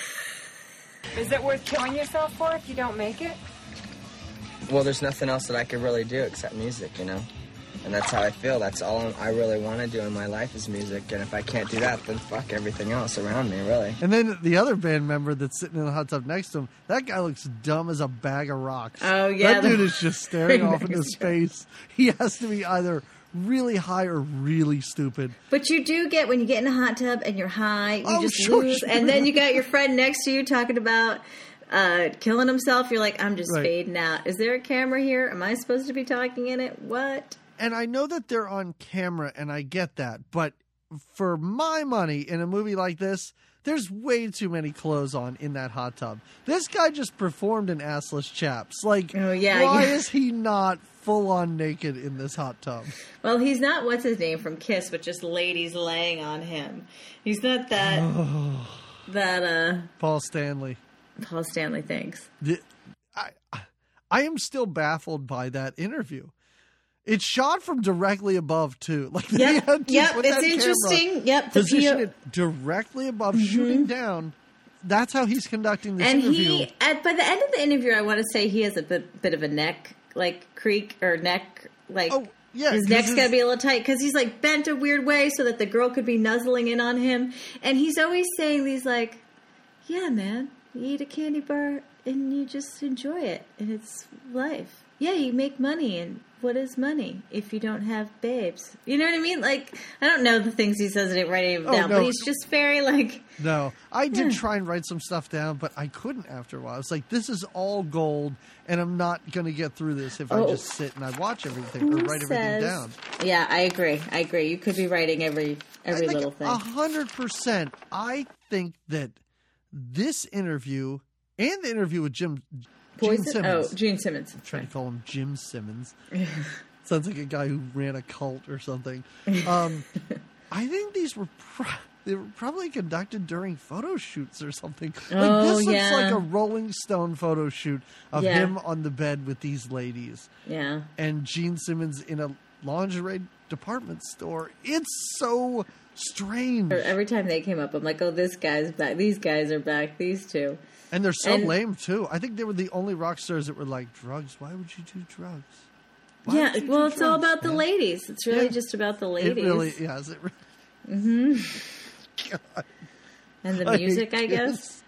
Is it worth killing yourself for if you don't make it? Well, there's nothing else that I could really do except music, you know? And that's how I feel. That's all I really want to do in my life is music. And if I can't do that, then fuck everything else around me, really. And then the other band member that's sitting in the hot tub next to him, that guy looks dumb as a bag of rocks. Oh, yeah. That dude is just staring off into space. He has to be either really high or really stupid. But you do get, when you get in a hot tub and you're high, you Oh, just sure, lose. sure. And then you got your friend next to you talking about uh, killing himself. You're like, I'm just Right. fading out. Is there a camera here? Am I supposed to be talking in it? What? And I know that they're on camera, and I get that. But for my money, in a movie like this, there's way too many clothes on in that hot tub. This guy just performed in assless chaps. Like, Oh, yeah, why yeah. is he not full-on naked in this hot tub? Well, he's not, what's his name from Kiss, but just ladies laying on him. He's not that, that, uh, Paul Stanley. Paul Stanley thinks. The, I, I am still baffled by that interview. It's shot from directly above, too. Like they Yep, had to yep, put it's that camera, interesting. Yep, the position P O it directly above, Mhm. shooting down. That's how he's conducting this And interview. he, at, by the end of the interview, I want to say he has a bit, bit of a neck, like, creak, or neck, like, Oh, yeah, his 'cause neck's his- got to be a little tight, because he's, like, bent a weird way so that the girl could be nuzzling in on him. And he's always saying these, like, yeah, man, you eat a candy bar and you just enjoy it, and it's life. Yeah, you make money, and what is money if you don't have babes? You know what I mean? Like, I don't know the things he says, I didn't write any of them Oh, down, no. but he's just very, like... No, I did Yeah. try and write some stuff down, but I couldn't after a while. I was like, this is all gold, and I'm not going to get through this if I Oh. just sit and I watch everything or Who write says- everything down. Yeah, I agree. I agree. You could be writing every every little thing. A hundred percent. I think that this interview and the interview with Jim, Gene Poison? Simmons. Oh, Gene Simmons. I'm trying to call him Jim Simmons. Sounds like a guy who ran a cult or something. Um, I think these were pro- they were probably conducted during photo shoots or something. Like Oh, this looks yeah. like a Rolling Stone photo shoot of Yeah. him on the bed with these ladies. Yeah. And Gene Simmons in a lingerie department store. It's so strange. Every time they came up, I'm like, oh, this guy's back. These guys are back. These two. And they're so And- lame too. I think they were the only rock stars that were like, drugs? Why would you do drugs? Why yeah, would you well, do it's all drugs, about the man? ladies. It's really Yeah. just about the It ladies. really, yeah. Is it really? Mm-hmm. And the I music, I hate guess.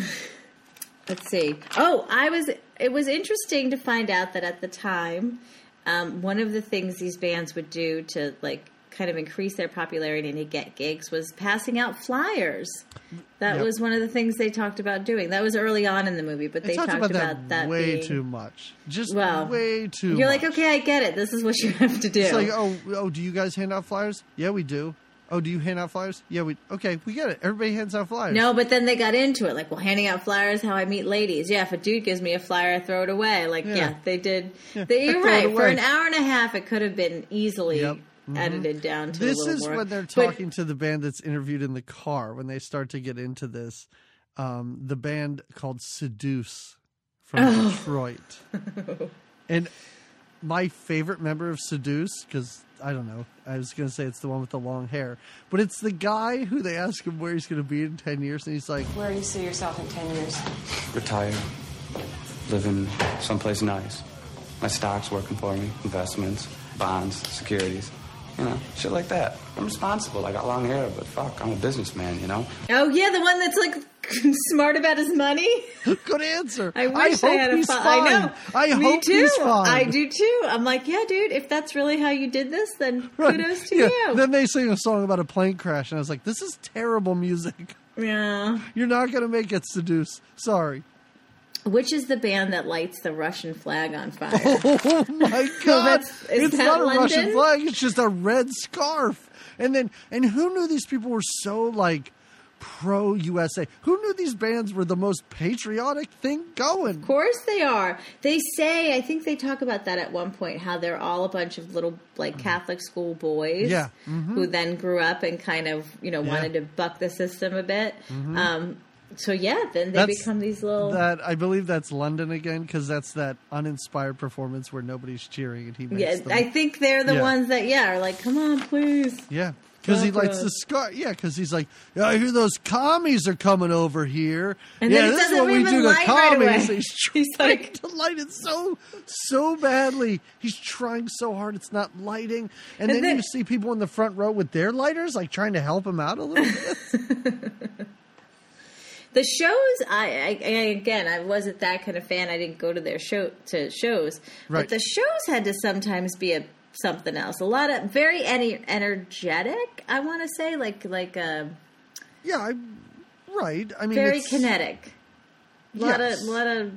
Let's see. Oh, I was. It was interesting to find out that at the time, um, one of the things these bands would do to like kind of increase their popularity and to get gigs was passing out flyers. That Yep. was one of the things they talked about doing. That was early on in the movie, but they, They talked about, about that, way being, too much. Just well, way too You're much. like, okay, I get it. This is what you have to do. It's like, oh, oh, do you guys hand out flyers? Yeah, we do. Oh, do you hand out flyers? Yeah, we. Okay, we get it. Everybody hands out flyers. No, but then they got into it. Like, well, handing out flyers, how I meet ladies. Yeah, if a dude gives me a flyer, I throw it away. Like, yeah, Yeah. they did. Yeah, They, I you're throw it right. For away. an hour and a half, it could have been easily Yep. Mhm. edited down to This a little is more. when they're But- talking to the band that's interviewed in the car when they start to get into this. Um, the band called Seduce from Oh. Detroit. And my favorite member of Seduce, because I don't know, I was going to say it's the one with the long hair, but it's the guy who they ask him where he's going to be in ten years, and he's like, Where do you see yourself in ten years? Retire. Live in someplace nice. My stock's working for me. Investments, bonds, securities. You know, shit like that. I'm responsible. I got long hair, but fuck, I'm a businessman, you know? Oh, yeah, the one that's like smart about his money. Good answer. I wish I, hope had a he's fi- fine. I know. I Me hope too. he's fine. I do too. I'm like, yeah, dude, if that's really how you did this, then Right. kudos to Yeah. you. Then they sing a song about a plane crash, and I was like, this is terrible music. Yeah. You're not going to make it, Seduce. Sorry. Which is the band that lights the Russian flag on fire? Oh my God! That's- is it's that not a London? Russian flag; it's just a red scarf. And then, and who knew these people were so like pro U S A? Who knew these bands were the most patriotic thing going? Of course they are. They say, I think they talk about that at one point, how they're all a bunch of little like Catholic school boys Yeah. Mhm. who then grew up and kind of, you know, Yeah. wanted to buck the system a bit. Mhm. Um, So yeah, then they That's- become these little. That I believe that's London again, because that's that uninspired performance where nobody's cheering and he makes yeah, them. I think they're the Yeah. ones that yeah are like, come on, please. Yeah, because he Clap lights us. the scar. Yeah, because he's like, yeah, I hear those commies are coming over here. And yeah, then he this is doesn't what we even do to light right commies. away. He's trying like- to light it so so badly. He's trying so hard, it's not lighting. And, And then, then- you see people in the front row with their lighters, like trying to help him out a little bit. The shows, I, I, I again, I wasn't that kind of fan. I didn't go to their show to shows, Right. but the shows had to sometimes be a something else. A lot of very ener- energetic. I want to say, like like uh, yeah, I, right. I mean, very it's, kinetic. A lot Yes. of lot of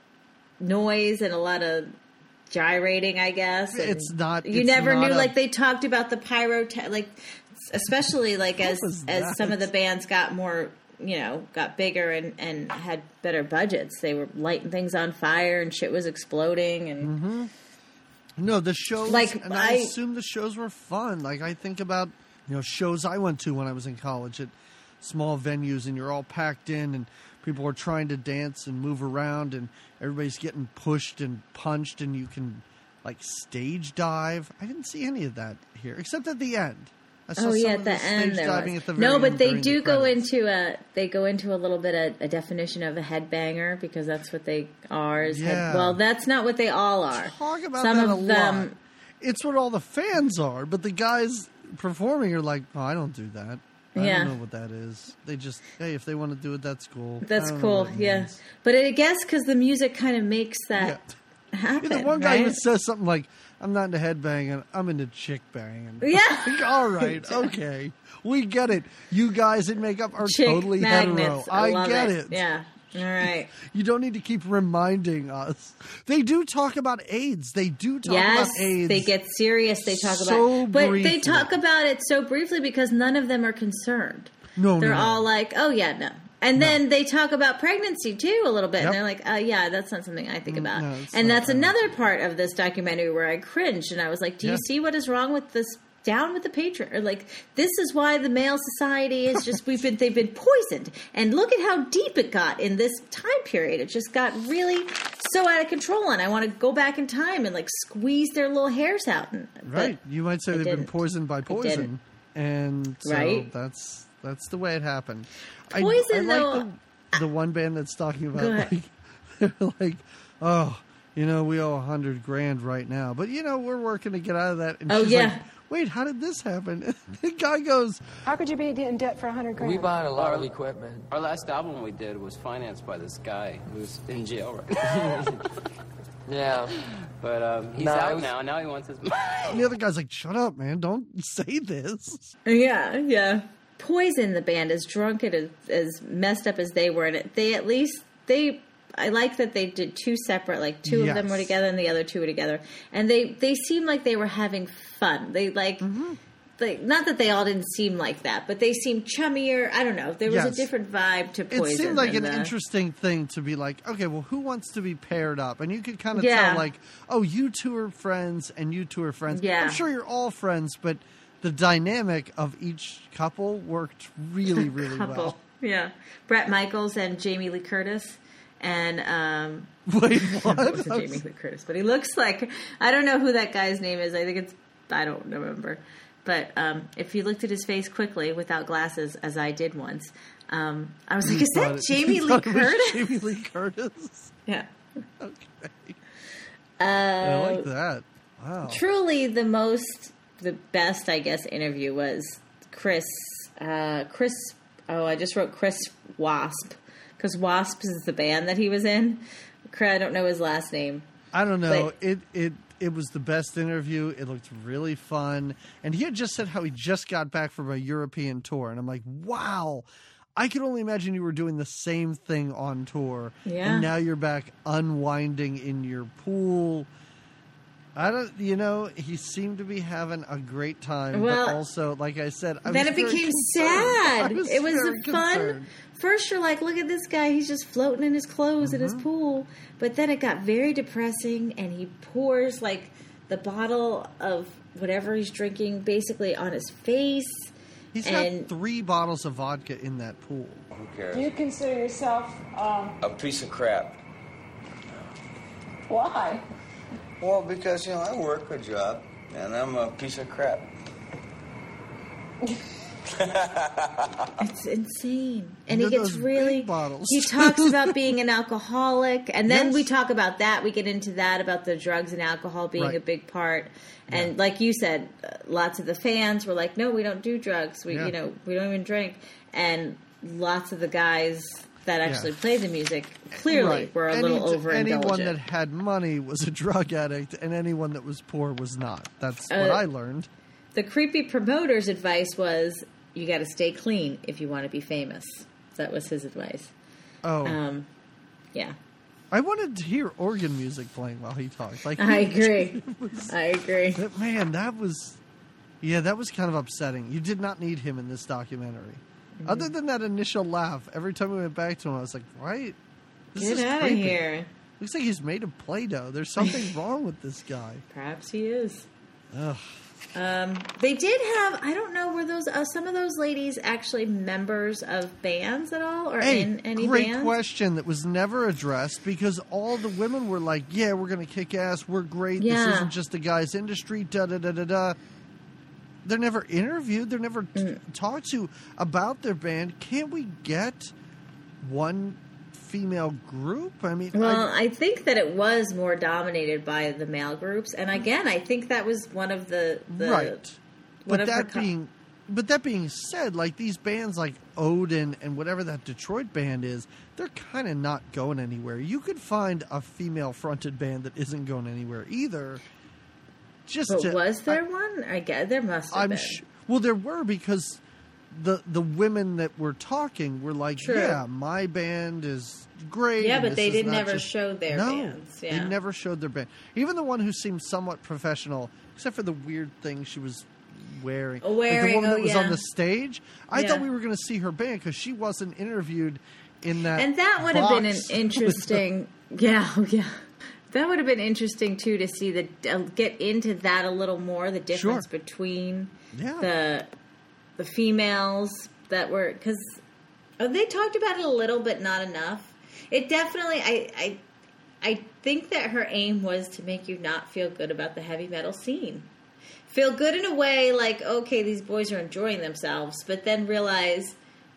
noise and a lot of gyrating, I guess. And It's not- You it's never not knew. a- Like they talked about the pyro, like especially like as was as that? some of the bands got more, you know, got bigger and and had better budgets. They were lighting things on fire and shit was exploding and. Mm-hmm. No, the shows, Like, and I, I- assume the shows were fun. Like, I think about, you know, shows I went to when I was in college at small venues, and you're all packed in, and people are trying to dance and move around, and everybody's getting pushed and punched, and you can, like, stage dive. I didn't see any of that here, except at the end. I saw Oh some yeah, of at the the end stage there diving was. at the very No, but end they during do the go credits. into a they go into a little bit of a definition of a headbanger because that's what they are. Is head, Yeah. well, that's not what they all are. Talk about Some that of a lot. them. It's what all the fans are, but the guys performing are like, oh, I don't do that. I Yeah. don't know what that is. They just, hey, if they want to do it, that's cool. That's I don't know cool, what it yeah. means. But I guess because the music kind of makes that happen. Yeah, the one guy right? who says something like, I'm not into headbanging, I'm into chick banging. Yeah. Like, all right, okay. We get it. You guys in makeup are Chick totally magnets. hetero. I, I, love get it. it. Yeah. All right. You don't need to keep reminding us. They do talk about AIDS. They do talk Yes, about AIDS. they get serious. They talk so about, but briefly. they talk about it so briefly because none of them are concerned. No, They're no, no. all like, "Oh yeah, no." And then they talk about pregnancy too a little bit, Yep. and they're like, "Uh, yeah, that's not something I think about." no, it's and not that's another part of this documentary where I cringed, and I was like, "Do Yeah. you see what is wrong with this?" Down with the patron, or like this is why the male society is just we've been they've been poisoned, and look at how deep it got in this time period. It just got really so out of control, and I want to go back in time and like squeeze their little hairs out. And, but Right. You might say I they've been didn't. poisoned by I didn't. poison. And so Right. that's that's the way it happened. I- Poison, I, though- like the, the one band that's talking Go about ahead. like they're like, oh, you know, we owe a hundred grand right now. But you know, we're working to get out of that. And Oh, she's yeah. like, wait, how did this happen? The guy goes, How could you be in debt for a hundred grand? We bought a lot of equipment. Our last album we did was financed by this guy who's in jail right now. yeah. But um, he's No, it out was- now. Now he wants his money. the other guy's like, shut up, man. Don't say this. Yeah, yeah. Poison, the band, as drunk and as, as messed up as they were, and it, they at least they. I like that they did two separate, like two of them Yes. were together and the other two were together, and they they seemed like they were having fun. They like. Mm-hmm. Like, not that they all didn't seem like that, but they seemed chummier. I don't know. There was Yes. a different vibe to Poison. It seemed like than an the- interesting thing to be like, okay, well, who wants to be paired up? And you could kind of Yeah. tell, like, oh, you two are friends and you two are friends. Yeah. I'm sure you're all friends, but the dynamic of each couple worked really, really couple. well. Yeah, Brett Michaels and Jamie Lee Curtis, and um, Wait, what? it wasn't Jamie Lee Curtis, but he looks like I don't know who that guy's name is. I think it's I don't remember. But um, if you looked at his face quickly without glasses, as I did once, um, I was like, You "Is that thought it- Jamie you Lee thought it was Curtis?" Jamie Lee Curtis. Yeah. Okay. Uh, I like that. Wow. Truly, the most, the best, I guess, interview was Chris. Uh, Chris. Oh, I just wrote Chris Wasp because Wasp is the band that he was in. I don't know his last name. I don't know. But- It it it was the best interview. It looked really fun. And he had just said how he just got back from a European tour. And I'm like, wow. I could only imagine you were doing the same thing on tour. Yeah. And now you're back unwinding in your pool. I don't, you know, he seemed to be having a great time. Well, but also, like I said, I then was it very became concerned. sad. I was It was very a fun. concerned. First, you're like, look at this guy. He's just floating in his clothes in his Mm-hmm. pool. But then it got very depressing, and he pours like the bottle of whatever he's drinking basically on his face. He's and got three bottles of vodka in that pool. Who cares? Do you consider yourself, um, A piece of crap. why? Well, because, you know, I work a job, and I'm a piece of crap. It's insane. And Look he at gets those really big bottles. he talks about being an alcoholic, and then Yes. we talk about that. We get into that about the drugs and alcohol being Right. a big part. And like you said, uh, lots of the fans were like, "No, we don't do drugs. We, Yeah. you know, we don't even drink." And lots of the guys that actually Yeah. play the music clearly Right. were a Any- little overindulgent. Anyone that had money was a drug addict, and anyone that was poor was not. That's what Uh, I learned. The creepy promoter's advice was, "You got to stay clean if you want to be famous." That was his advice. Oh, Um, yeah. I wanted to hear organ music playing while he talked. Like I he- agree. it was- I agree. that- man, that was, yeah, that was kind of upsetting. You did not need him in this documentary. Mm-hmm. Other than that initial laugh, every time we went back to him, I was like, right? This Get is out of creepy. here. Looks like he's made of Play-Doh. There's something wrong with this guy. Perhaps he is. Ugh. Um, they did have, I don't know, were those uh, some of those ladies actually members of bands at all, or Hey, in any great bands? question that was never addressed because all the women were like, yeah, we're going to kick ass. We're great. Yeah. This isn't just a guy's industry. Da da da da da. They're never interviewed. They're never t- Mm. talked to about their band. Can't we get one female group? I mean, Well, I, I think that it was more dominated by the male groups, and again, I think that was one of the, the right. one But of her that co- being, but that being said, like these bands like Odin and whatever that Detroit band is, they're kind of not going anywhere. You could find a female-fronted band that isn't going anywhere either. Just But to, was there I, one? I guess there must have I'm been. sh- well, there were because the the women that were talking were like, True. yeah, my band is great. Yeah, and but this they is did not never just-" show their no, bands. Yeah. They never showed their band. Even the one who seemed somewhat professional, except for the weird thing she was wearing. Oh, like wearing, the woman oh, that was on yeah. the stage. I Yeah. thought we were going to see her band because she wasn't interviewed in that. And that would have been an box. interesting, yeah, oh, yeah. That would have been interesting too to see the uh, get into that a little more. The difference Sure. between Yeah. the the females that were because oh, they talked about it a little, but not enough. It definitely, I, I, I think that her aim was to make you not feel good about the heavy metal scene. Feel good in a way, like okay, these boys are enjoying themselves, but then realize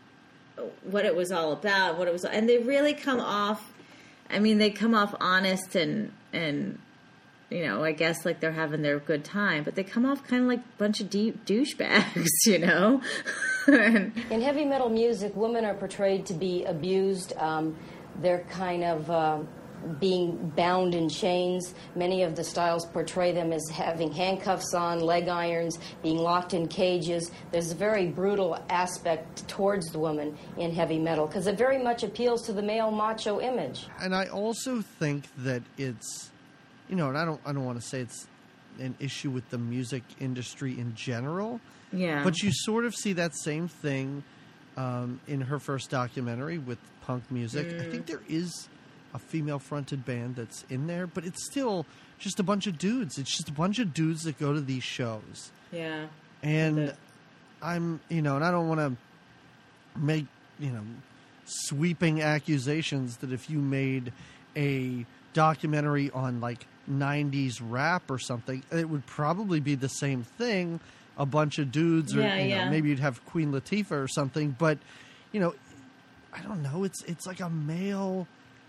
what it was all about, what it was, and they really come off. I mean, they come off honest and and you know, I guess like they're having their good time, but they come off kind of like a bunch of deep douchebags, you know. And, In heavy metal music, women are portrayed to be abused. Um, they're kind of uh, being bound in chains. Many of the styles portray them as having handcuffs on, leg irons, being locked in cages. There's a very brutal aspect towards the woman in heavy metal because it very much appeals to the male macho image. And I also think that it's, you know, and I don't, I don't want to say it's an issue with the music industry in general. Yeah. But you sort of see that same thing um, in her first documentary with punk music. I Mm. think there is a female-fronted band that's in there, but it's still just a bunch of dudes. It's just a bunch of dudes that go to these shows. yeah. And I'm, you know, and I don't want to make, you know, sweeping accusations that if you made a documentary on like nineties rap or something, it would probably be the same thing. A bunch of dudes, or Yeah, you know, yeah. maybe you'd have Queen Latifah or something. But you know, I don't know. It's it's like a male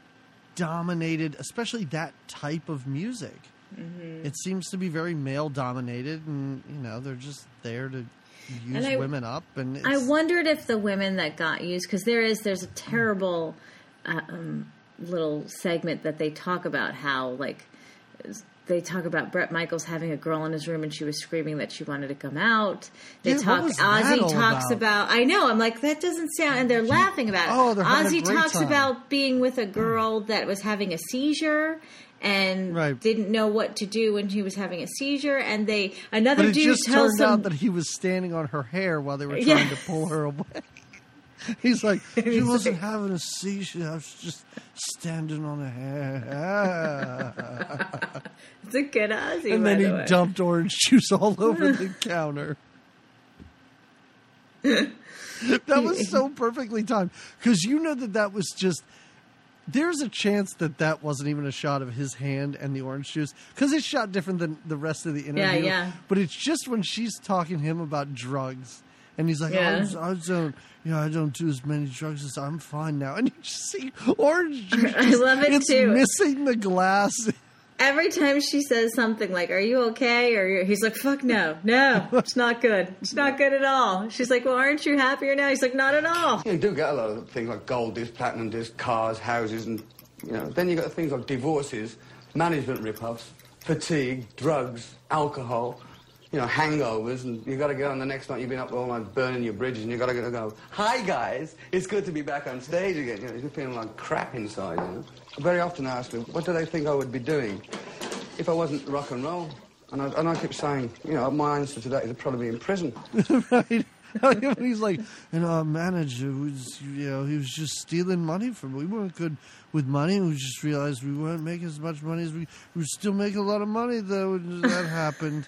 dominated, especially that type of music. Mm-hmm. It seems to be very male dominated, and you know they're just there to use And I- women up. And it's, I wondered if the women that got used, because there is, there's a terrible uh, um, little segment that they talk about how, like, they talk about Bret Michaels having a girl in his room and she was screaming that she wanted to come out. They Yeah, what talk, was that Ozzy all talks about? about, I know, I'm like, that doesn't sound, and they're laughing about it. Oh, they're having a Ozzy great talks time. about being with a girl that was having a seizure and Right. didn't know what to do when he was having a seizure, and they, but another it dude just tells turned them, out that he was standing on her hair while they were trying Yeah. to pull her away. He's like, she wasn't having a seizure. I was just standing on her hair. it's a good Ozzy, And by then he the way. dumped orange juice all over the counter. That was so perfectly timed. Because you know that that was just... There's a chance that that wasn't even a shot of his hand and the orange juice. Because it's shot different than the rest of the interview. Yeah, yeah. But it's just when she's talking to him about drugs. And he's like, Yeah. oh, I don't, you know, I don't do as many drugs as I'm fine now. And you just see orange juice. I love it it's too. missing the glass. Every time she says something like, are you okay? Or he's like, fuck no. No, it's not good. It's not good at all. She's like, well, aren't you happier now? He's like, not at all. You do get a lot of things like gold disc, platinum disc, cars, houses, and, you know, then you got things like divorces, management rip-offs, fatigue, drugs, alcohol, you know, hangovers, and you got to get on the next night. You've been up all night burning your bridges, and you got to go, hi, guys, it's good to be back on stage again. You know, you're feeling like crap inside, you know. I very often ask me, what do they think I would be doing if I wasn't rock and roll? And I, and I keep saying, you know, my answer to that is I'd probably be in prison. Right. He's like, and our manager was, you know, he was just stealing money from. We weren't good with money. We just realized we weren't making as much money as we. We were still making a lot of money though. When that happened.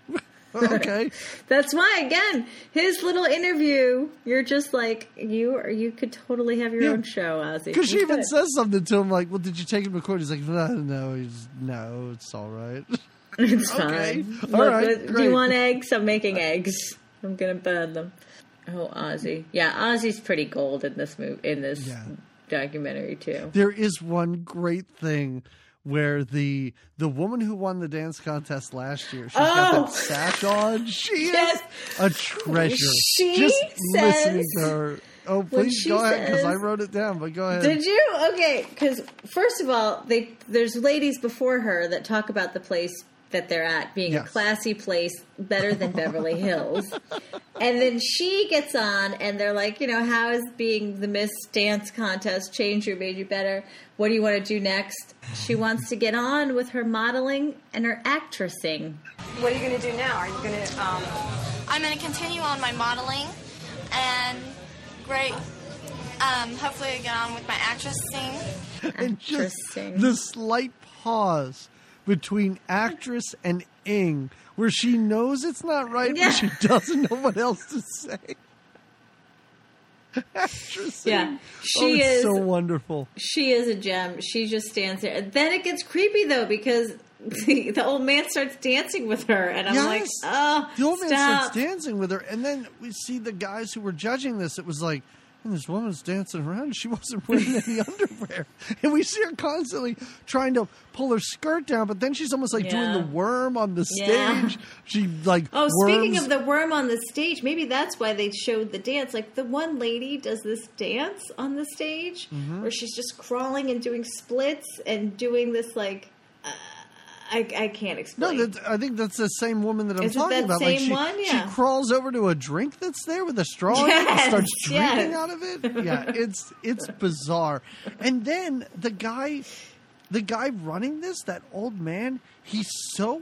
Okay. That's why, again, his little interview, you're just like, you or you could totally have your Yeah. own show, Ozzy. Because she You even could. says something to him like, well, did you take him to court? He's like, no, no, he's, no, it's all right. It's Okay. fine. All Look, right, look, do great. you want eggs? I'm making eggs. I'm gonna burn them. Oh, Ozzy. Yeah, Ozzy's pretty gold in this movie, in this Yeah. documentary too. There is one great thing where the the woman who won the dance contest last year, she's got Oh! that sash on. She Yes. is a treasure. She Just says- listening to her. Oh, when please she go ahead, because says- I wrote it down, but go ahead. Did you? Okay, because first of all, they there's ladies before her that talk about the place that they're at being Yes. a classy place, better than Beverly Hills. And then she gets on, and they're like, you know, how has being the Miss Dance Contest changed you, made you better? What do you want to do next? She wants to get on with her modeling and her actressing. What are you going to do now? Are you going to? Um... I'm going to continue on my modeling and great. Um, hopefully, get on with my actressing. And just the slight pause between actress and ing, where she knows it's not right, Yeah. but she doesn't know what else to say. Actress. Yeah, she oh, it's is so wonderful. She is a gem. She just stands there. Then it gets creepy though because the, the old man starts dancing with her, and I'm Yes. like, oh, The old man stop. starts dancing with her, and then we see the guys who were judging this. It was like, and this woman's dancing around, and she wasn't wearing any underwear. And we see her constantly trying to pull her skirt down, but then she's almost like Yeah. doing the worm on the Yeah. stage. She like Oh, speaking worms- of the worm on the stage, maybe that's why they showed the dance. Like the one lady does this dance on the stage Mhm. where she's just crawling and doing splits and doing this like uh, I I can't explain. No, that, I think that's the same woman that I'm Is it talking that about. same like she, one? Yeah. she crawls over to a drink that's there with a straw in it and Yes, starts drinking yes. out of it. Yeah, it's it's bizarre. And then the guy, the guy running this, that old man, he's so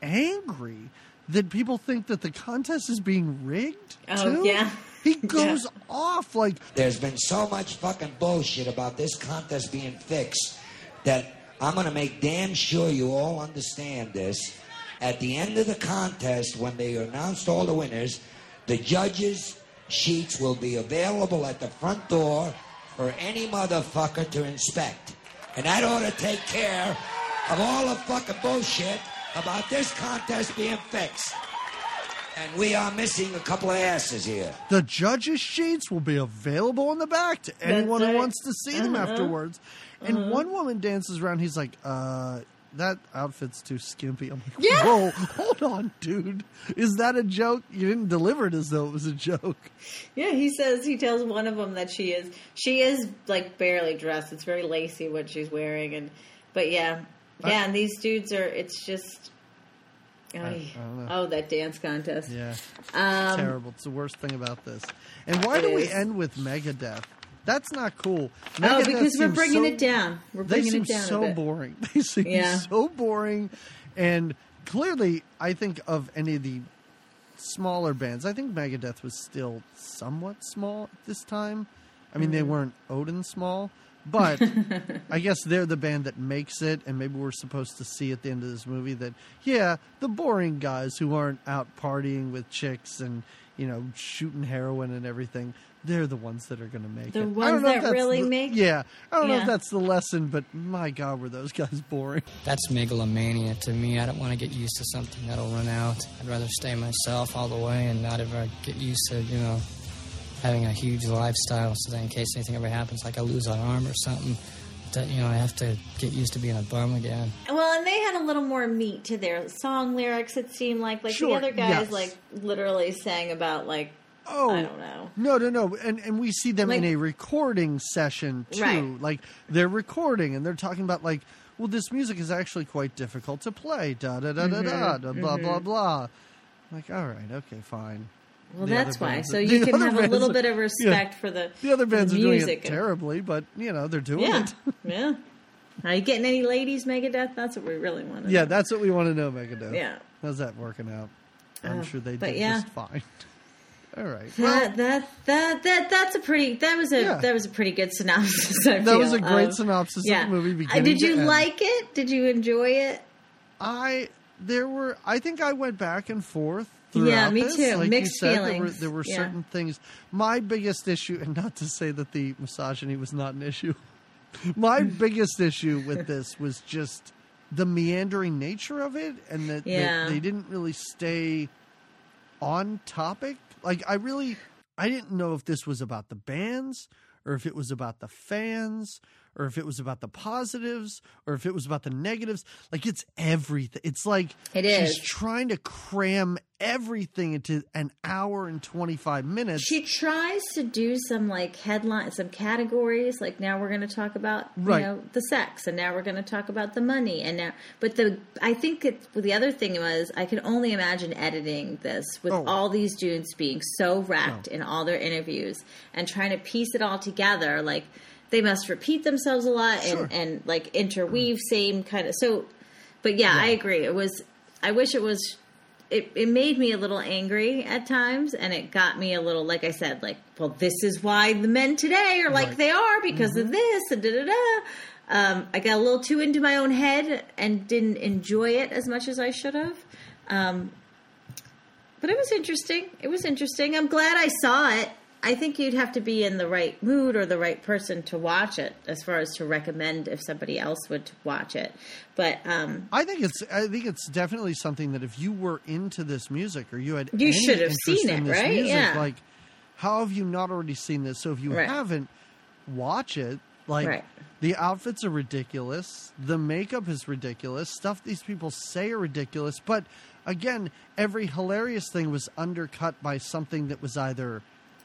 angry that people think that the contest is being rigged. Oh, too. yeah. He goes off like There's been so much fucking bullshit about this contest being fixed that I'm going to make damn sure you all understand this. At the end of the contest, when they announced all the winners, the judges' sheets will be available at the front door for any motherfucker to inspect. And that ought to take care of all the fucking bullshit about this contest being fixed. And we are missing a couple of asses here. the judges' sheets will be available in the back to anyone right. who wants to see them Uh-huh. afterwards. And Uh-huh. one woman dances around. He's like, uh, that outfit's too skimpy. I'm like, Yeah. whoa, hold on, dude. Is that a joke? You didn't deliver it as though it was a joke. Yeah, he says he tells one of them that she is she is like barely dressed. It's very lacy what she's wearing, and but yeah, yeah. And these dudes are. It's just. Oh, I- I don't know. oh, that dance contest. Yeah. Um, Terrible. It's the worst thing about this. And why do It we is. end with Megadeth? That's not cool. Oh, Megadeth because we're seems bringing so- it down. We're bringing they it seem down a so bit. boring. They seem Yeah. so boring. And clearly, I think of any of the smaller bands, I think Megadeth was still somewhat small at this time. I mean, they Mhm. weren't Odin small, but I guess they're the band that makes it, and maybe we're supposed to see at the end of this movie that, yeah, the boring guys who aren't out partying with chicks and you know, shooting heroin and everything, they're the ones that are going to make The it. ones I don't know if that that's really the- make- Yeah. I don't know Yeah. if that's the lesson, but my God, were those guys boring. That's megalomania to me. I don't want to get used to something that'll run out. I'd rather stay myself all the way and not ever get used to, you know, having a huge lifestyle so that in case anything ever happens, like I lose an arm or something, that, you know, I have to get used to being a bum again. Well, and they had a little more meat to their song lyrics, it seemed like. Like Sure, the other guys, yes. like, literally sang about, like, Oh, I don't know. No, no, no. And and we see them Like- in a recording session too. Right. Like they're recording and they're talking about like, well, this music is actually quite difficult to play. Da da da da da. Mhm, da blah blah mhm. blah. Like, all right, okay, fine. Well, The that's other why. bands- So the you can other have a bands little are- bit of yeah. respect for the The other for bands the are doing music. it terribly, but you know they're doing Yeah, it. yeah. Are you getting any ladies, Megadeth? That's what we really want to Yeah, know. that's what we want to know, Megadeth. Yeah. How's that working out? I'm Uh, sure they but did yeah. just fine. All right. That, that that that that's a pretty that was a Yeah. that was a pretty good synopsis. I That was feel, a great of- synopsis of yeah. the movie, Uh, beginning Did to you end. like it? Did you enjoy it? I there were I think I went back and forth Yeah, throughout me this. too. Like Mixed you said, There were, feelings. there were Yeah. certain things. My biggest issue, and not to say that the misogyny was not an issue, my biggest issue with this was just the meandering nature of it, and that, that Yeah. they didn't really stay on topic. Like I really, I didn't know if this was about the bands, or if it was about the fans, or if it was about the positives, or if it was about the negatives. Like it's everything. It's like It she's is. trying to cram everything into an hour and twenty-five minutes. She tries to do some like headline, some categories. Like now we're going to talk about Right. you know the sex, and now we're going to talk about the money, and now. But the I think it, well, the other thing was I can only imagine editing this with Oh. all these dudes being so racked in all their interviews and trying to piece it all together. Like they must repeat themselves a lot Sure. and and like interweave same kind of so. But yeah, I agree. It was. I wish it was. It, it made me a little angry at times, and it got me a little, like I said, like, well, this is why the men today are like Right. they are because Mm-hmm. of this, and da da da. Um, I got a little too into my own head and didn't enjoy it as much as I should have. Um, but it was interesting. It was interesting. I'm glad I saw it. I think you'd have to be in the right mood or the right person to watch it, as far as to recommend if somebody else would watch it. But um, I think it's I think it's definitely something that if you were into this music or you had You any should have interest seen in it, this right? music, Yeah. like how have you not already seen this? So if you Right. haven't, watch it. Like Right. the outfits are ridiculous, the makeup is ridiculous, stuff these people say are ridiculous, but again, every hilarious thing was undercut by something that was either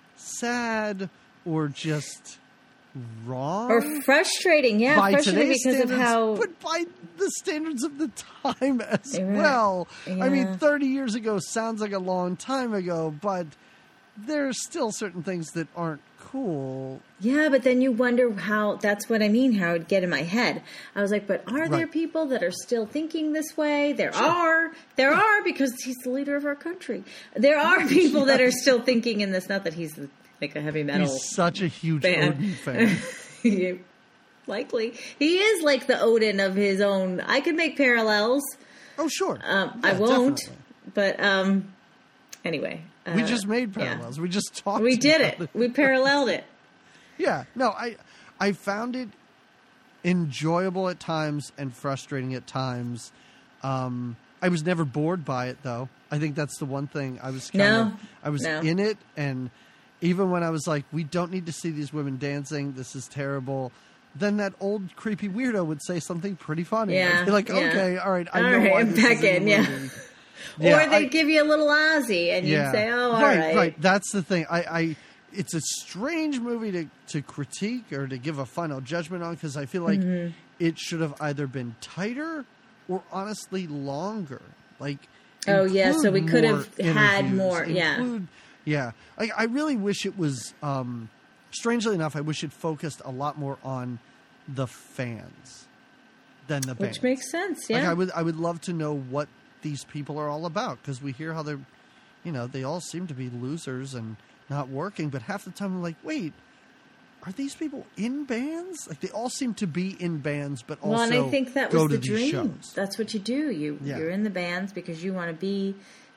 sad or just wrong or frustrating, yeah, by frustrating today's because of standards, how but by the standards of the time as Right. well. I mean, Yeah. thirty years ago sounds like a long time ago, but there's still certain things that aren't cool. Yeah, but then you wonder how, that's what I mean, how it'd get in my head. I was like, but are there Right. people that are still thinking this way? There are. There are, because he's the leader of our country. There are people that are still thinking in this, not that he's like a heavy metal He's such a huge fan. Odin fan. Likely. He is like the Odin of his own. I could make parallels. Oh, sure. Um, I Yeah, won't. definitely. But um, anyway. we uh, just made yeah. parallels. We just talked. We did about it. We paralleled it. Yeah, no, I I found it enjoyable at times and frustrating at times. Um, I was never bored by it, though. I think that's the one thing. I was kind No, of I was no. in it, and even when I was like, "We don't need to see these women dancing. This is terrible." Then that old creepy weirdo would say something pretty funny. Yeah, I'd be like, yeah. "Okay, all right, I All know right, why I'm this back is in in, the yeah. movie." Yeah, or they'd I- give you a little Aussie, and you'd say, "Oh, all right, right, right." That's the thing. I, I, it's a strange movie to, to critique or to give a final judgment on because I feel like Mhm. it should have either been tighter or honestly longer. Like, Oh, yeah, so we include could have more had interviews, more, yeah. include- yeah. Like, I really wish it was. Um, strangely enough, I wish it focused a lot more on the fans than the which band. makes sense." Yeah, Like I would, I would love to know what these people are all about because we hear how they're, you know, they all seem to be losers and not working. But half the time, I'm like, wait, are these people in bands? Like they all seem to be in bands, but also well, and I think that go was to the these dream. shows. That's what you do. You Yeah. you're in the bands because you want to be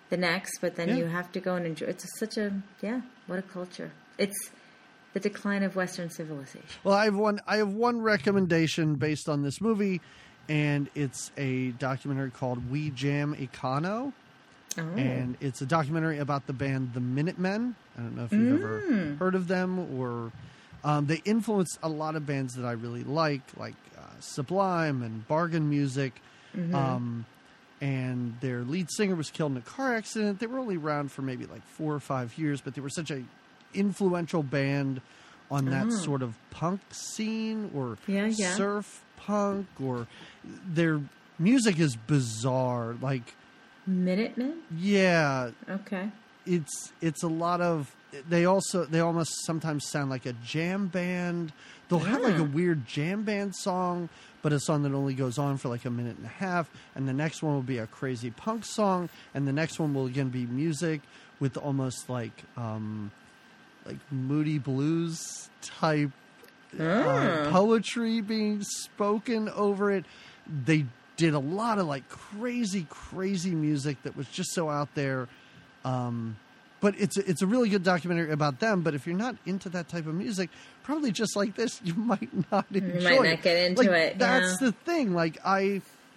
the next, but then Yeah. you have to go and enjoy. It's such a yeah. What a culture! It's the decline of Western civilization. Well, I have one. I have one recommendation based on this movie, and it's a documentary called "We Jam Econo," Oh. and it's a documentary about the band The Minutemen. I don't know if you've Mm. ever heard of them, or um, they influenced a lot of bands that I really like, like uh, Sublime and Bargain Music. Mhm. Um, and their lead singer was killed in a car accident. They were only around for maybe like four or five years, but they were such a influential band on that Oh. sort of punk scene or Yeah, yeah. surf punk, or their music is bizarre. Like, Minutemen? yeah, Okay. it's it's a lot of. They also they almost sometimes sound like a jam band. They'll have like a Yeah. weird jam band song, but a song that only goes on for like a minute and a half. And the next one will be a crazy punk song, and the next one will again be music with almost like um, like moody blues type uh, Ah. poetry being spoken over it. They did a lot of like crazy, crazy music that was just so out there. Um, but it's a, it's a really good documentary about them. But if you're not into that type of music, probably just like this, you might not enjoy You might not it. get into Like, it, That's yeah. the thing. Like I,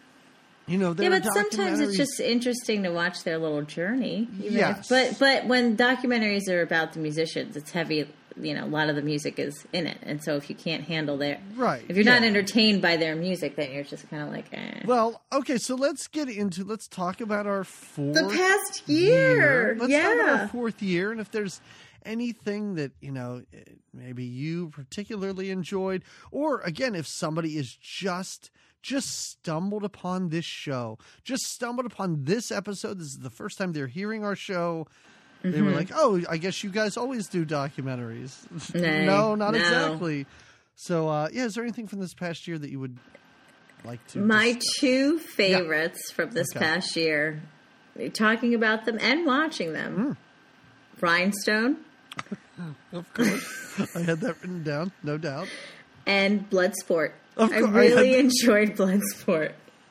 you know, there Yeah, are but sometimes it's documentaries- just interesting to watch their little journey. even Yes. if- but but when documentaries are about the musicians, it's heavy. You know, a lot of the music is in it, and so if you can't handle their Right, if you're not yeah. entertained by their music, then you're just kind of like, eh. Well, okay, so let's get into let's talk about our fourth The past year, Let's talk about yeah. our fourth year, and if there's anything that you know maybe you particularly enjoyed, or again, if somebody is just just stumbled upon this show, just stumbled upon this episode, this is the first time they're hearing our show. They were Mhm. like, "Oh, I guess you guys always do documentaries." No, no, not no. exactly. So, uh, yeah, is there anything from this past year that you would like to? My dis- two favorites from this Okay. past year, talking about them and watching them, Rhinestone Of course, I had that written down, no doubt. and Bloodsport. Of I course, I really had- enjoyed Bloodsport.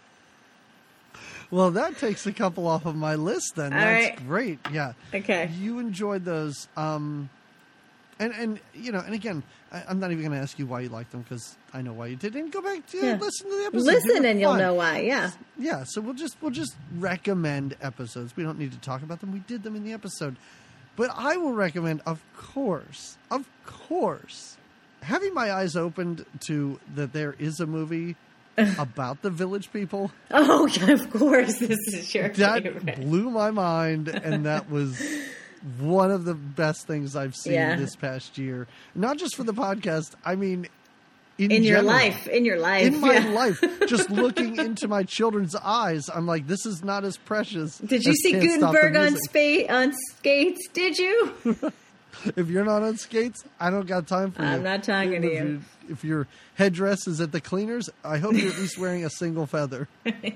Well, that takes a couple off of my list. Then All that's right. great. Yeah. Okay. You enjoyed those, um, and and you know, and again, I, I'm not even going to ask you why you liked them because I know why you did. And go back to Yeah. listen to the episode. Listen They were and you'll fun. know why. Yeah. Yeah. So we'll just we'll just recommend episodes. We don't need to talk about them. We did them in the episode, but I will recommend, of course, of course, having my eyes opened to that there is a movie about the Village People. Oh, yeah, of course, this is your That favorite. blew my mind, and that was one of the best things I've seen Yeah. this past year. Not just for the podcast, I mean, in, In your general. life, in your life, In my yeah. life. Just looking into my children's eyes, I'm like, this is not as precious. Did you as see Can't Stop the Gutenberg on Music. spa- on skates? Did you? If you're not on skates, I don't got time for you. I'm not talking to If you. If your headdress is at the cleaners, I hope you're at least wearing a single feather.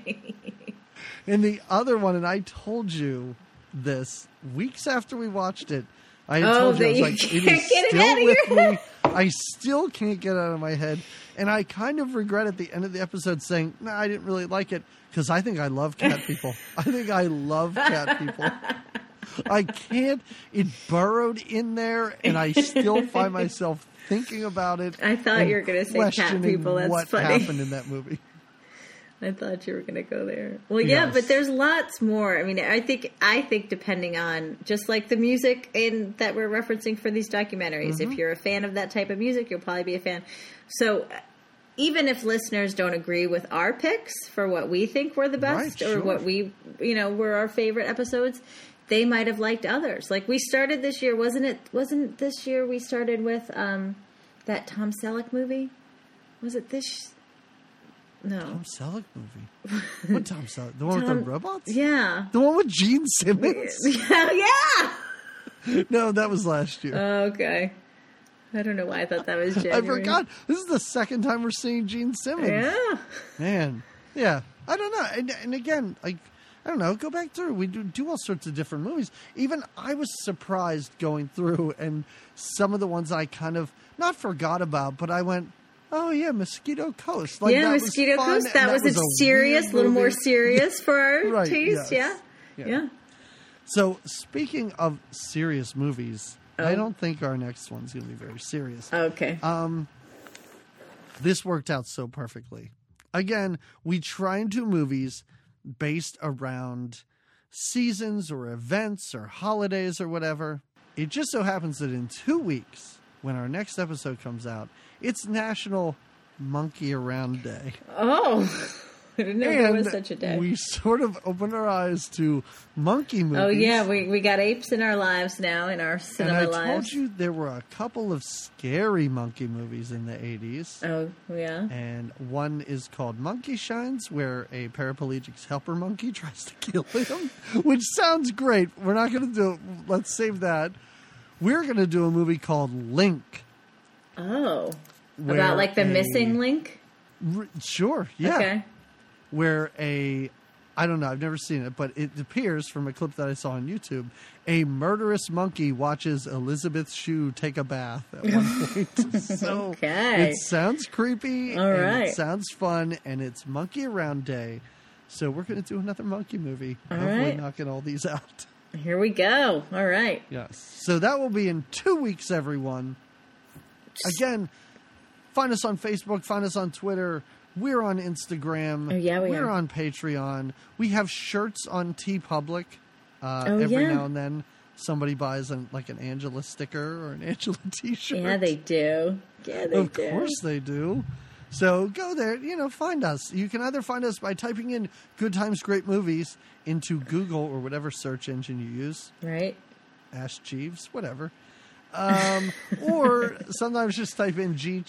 And the other one, and I told you this weeks after we watched it. I had Oh, told you, I that was you like, it can't is get it still out of with your me. head. I still can't get it out of my head. And I kind of regret at the end of the episode saying, no, I didn't really like it because I think I love cat people. I think I love cat people. I can't. It burrowed in there, and I still find myself thinking about it. I thought and you were gonna say cat questioning people. That's what funny. happened in that movie. I thought you were going to go there. Well, yeah, Yes. but there's lots more. I mean, I think I think depending on just like the music in that we're referencing for these documentaries. Mm-hmm. If you're a fan of that type of music, you'll probably be a fan. So, uh, even if listeners don't agree with our picks for what we think were the best Right, or sure. what we, you know, were our favorite episodes, they might have liked others. Like we started this year, wasn't it? Wasn't this year we started with um, that Tom Selleck movie? Was it this? No. Tom Selleck movie. What Tom Selleck? The one with Tom- the robots? Yeah. The one with Gene Simmons? Yeah, yeah. No, that was last year. Oh, okay. I don't know why I thought that was I January. forgot. This is the second time we're seeing Gene Simmons. Yeah. Man. Yeah. I don't know. And, and again, like, I don't know. Go back through. We do, do all sorts of different movies. Even I was surprised going through, and some of the ones I kind of not forgot about, but I went, oh, yeah, Mosquito Coast. Like, yeah, that was Mosquito fun, Coast. and That, was, a weird serious, a little more movie. serious for our Right, taste. yes. Yeah. Yeah. Yeah. So, speaking of serious movies, Oh. I don't think our next one's going to be very serious. Okay. Um, this worked out so perfectly. Again, we try and do movies based around seasons or events or holidays or whatever. It just so happens that in two weeks, when our next episode comes out, it's National Monkey Around Day. Oh, I didn't know there was And such a day. we sort of opened our eyes to monkey movies. Oh, yeah, we, we got apes in our lives now, in our And cinema I lives. told you there were a couple of scary monkey movies in the eighties. Oh, yeah? And one is called Monkey Shines, where a paraplegic helper monkey tries to kill him, which sounds great. We're not going to do it. Let's save that. We're going to do a movie called Link. Oh. where About, like, the a- missing link? R- sure, yeah. Okay. Where a, I don't know, I've never seen it, but it appears from a clip that I saw on YouTube, a murderous monkey watches Elizabeth Shue take a bath at one point. So Okay. it sounds creepy, All and right. it sounds fun, and it's Monkey Around Day. So we're going to do another monkey movie. All Hopefully right. knocking all these out. Here we go. All right. Yes. So that will be in two weeks, everyone. Again, find us on Facebook, find us on Twitter. We're on Instagram. Oh, yeah, we We're are. on Patreon. We have shirts on TeePublic. Uh, Oh, every yeah. now and then, somebody buys an, like an Angela sticker or an Angela T-shirt. Yeah, they do. Yeah, they Of do. course they do. So go there, you know, find us. You can either find us by typing in Good Times, Great Movies into Google or whatever search engine you use. Right. Ask Jeeves, whatever. Um, or sometimes just type in G-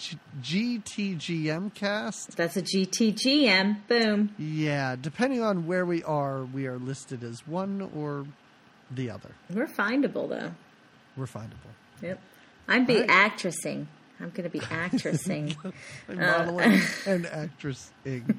GTGM cast. That's a G T G M. Boom. Yeah, depending on where we are, we are listed as one or the other. We're findable, though. We're findable. Yep. I'm be All right. actressing. I'm going to be actressing. I'm Uh, modeling and actressing.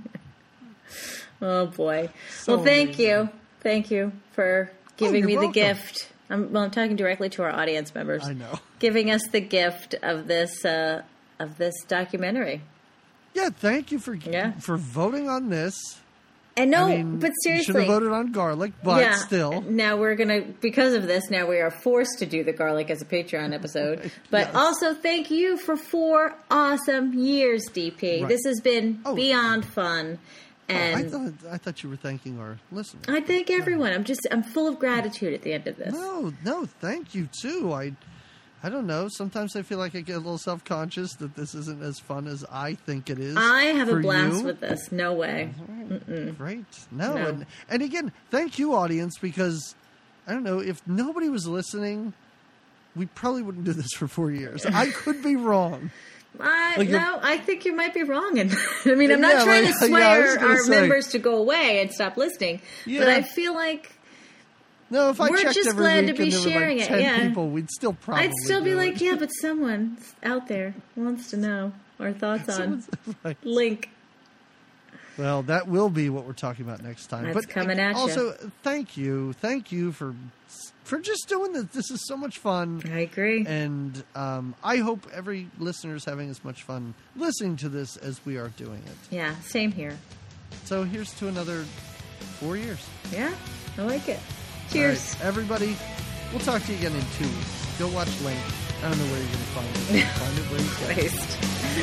Oh, boy. So well, thank amazing. you. Thank you for giving you're me the welcome. gift. I'm, well, I'm talking directly to our audience members. I know. Giving us the gift of this uh, of this documentary. Yeah, thank you for Yeah. for voting on this. And no, I mean, but you should seriously, have voted on garlic, but yeah, still. Now we're gonna because of this. Now we are forced to do the garlic as a Patreon episode. But Yes. also, thank you for four awesome years, D P. Right. This has been Oh. beyond fun. Oh, I And thought I thought you were thanking our listeners. I thank everyone. I'm just I'm full of gratitude at the end of this. No, no, thank you too. I, I don't know. Sometimes I feel like I get a little self conscious that this isn't as fun as I think it is. I have for a blast you. with this. No way. Mm-mm. Great. No, No. And, and again, thank you, audience, because I don't know if nobody was listening, we probably wouldn't do this for four years. I could be wrong. I, Like, no, I think you might be wrong. And I mean, I'm not Yeah, trying like- to sway yeah, I was our, gonna our say. members to go away and stop listening. But Yeah. I feel like No, if I We're checked just every glad week to be and there were sharing like it, ten yeah. people, we'd still probably I'd still be do like, it. yeah, but someone out there wants to know our thoughts on Someone's- right. Link. Well, that will be what we're talking about next time. That's but coming at ya. also, thank you, thank you for for just doing this. This is so much fun. I agree, and um, I hope every listener is having as much fun listening to this as we are doing it. Yeah, same here. So here's to another four years. Yeah, I like it. All Cheers. right, everybody. We'll talk to you again in two weeks. Go watch Link. I don't know where you're going to find it. Find it where you can. Christ.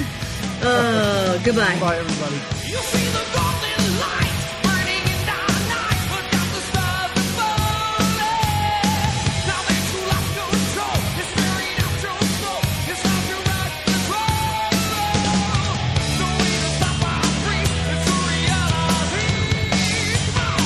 Oh, goodbye. Bye, everybody. You see the golden light burning in the night, but not the stars that falling. Now that you lost control, it's staring out your soul. It's time to ride control. No way to stop our dreams. It's a reality. Come on.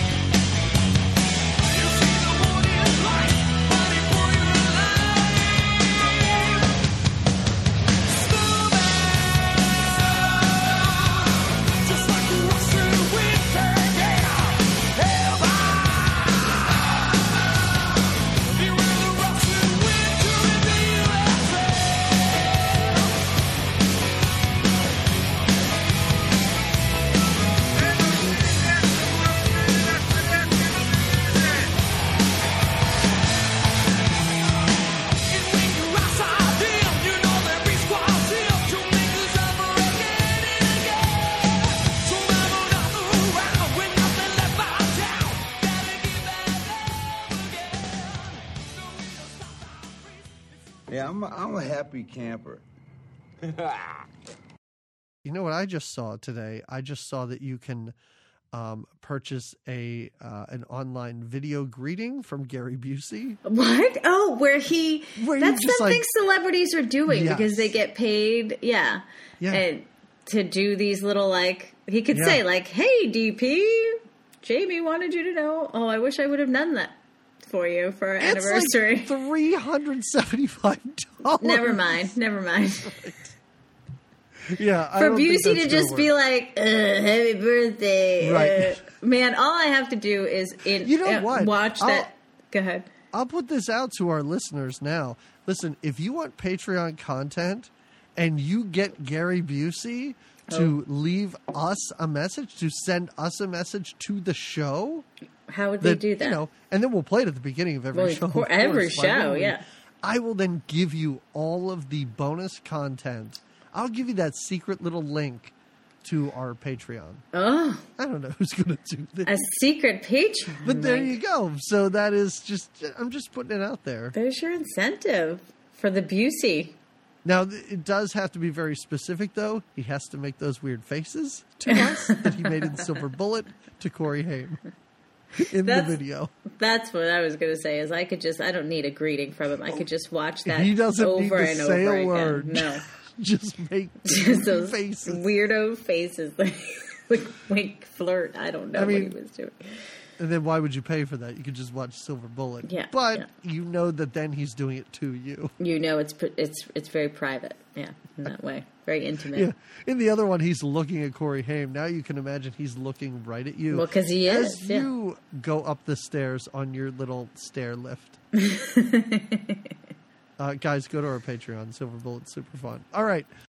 You see the morning light fighting for your life. Slow down, just like a rock. Yeah, I'm a, I'm a happy camper. You know what I just saw today? I just saw that you can um, purchase a uh, an online video greeting from Gary Busey. What? Oh, where he... Where you that's just, something like- celebrities are doing Yes. because they get paid, yeah. Yeah. And to do these little, like... He could Yeah. say, like, hey, D P, Jamie wanted you to know. Oh, I wish I would have done that for you for our It's anniversary. like three hundred seventy-five dollars. Never mind. Never mind. Yeah, I For don't think Busey that's to gonna just work. be like, uh, happy birthday. Right. Uh, man, all I have to do is in, You know uh, what? watch I'll- that. Go ahead. I'll put this out to our listeners now. Listen, if you want Patreon content and you get Gary Busey to Oh. leave us a message, to send us a message to the show. How would they do that? You know, and then we'll play it at the beginning of every Well, of show. cour- of every course. Why show, wouldn't we? yeah. I will then give you all of the bonus content. I'll give you that secret little link to our Patreon. Oh. I don't know who's going to do this. A secret Patreon. But there Like, you go. So that is just, I'm just putting it out there. There's your incentive for the Busey. Now, th- it does have to be very specific, though. He has to make those weird faces to us that he made in Silver Bullet to Corey Haim in That's- the video. That's what I was going to say. Is I could just I don't need a greeting from him. I could just watch that He doesn't over need to and say over a again. word. No, Just make just those faces. weirdo faces, like, like wink, flirt. I don't know I mean- what he was doing. And then why would you pay for that? You could just watch Silver Bullet. Yeah, But yeah. you know that then he's doing it to you. You know, it's pr- it's it's very private. Yeah, in that way, very intimate. Yeah. In the other one, he's looking at Corey Haim. Now you can imagine he's looking right at you. Well, 'cause he As is, yeah. you go up the stairs on your little stair lift. uh, guys, go to our Patreon. Silver Bullet's super fun. All right.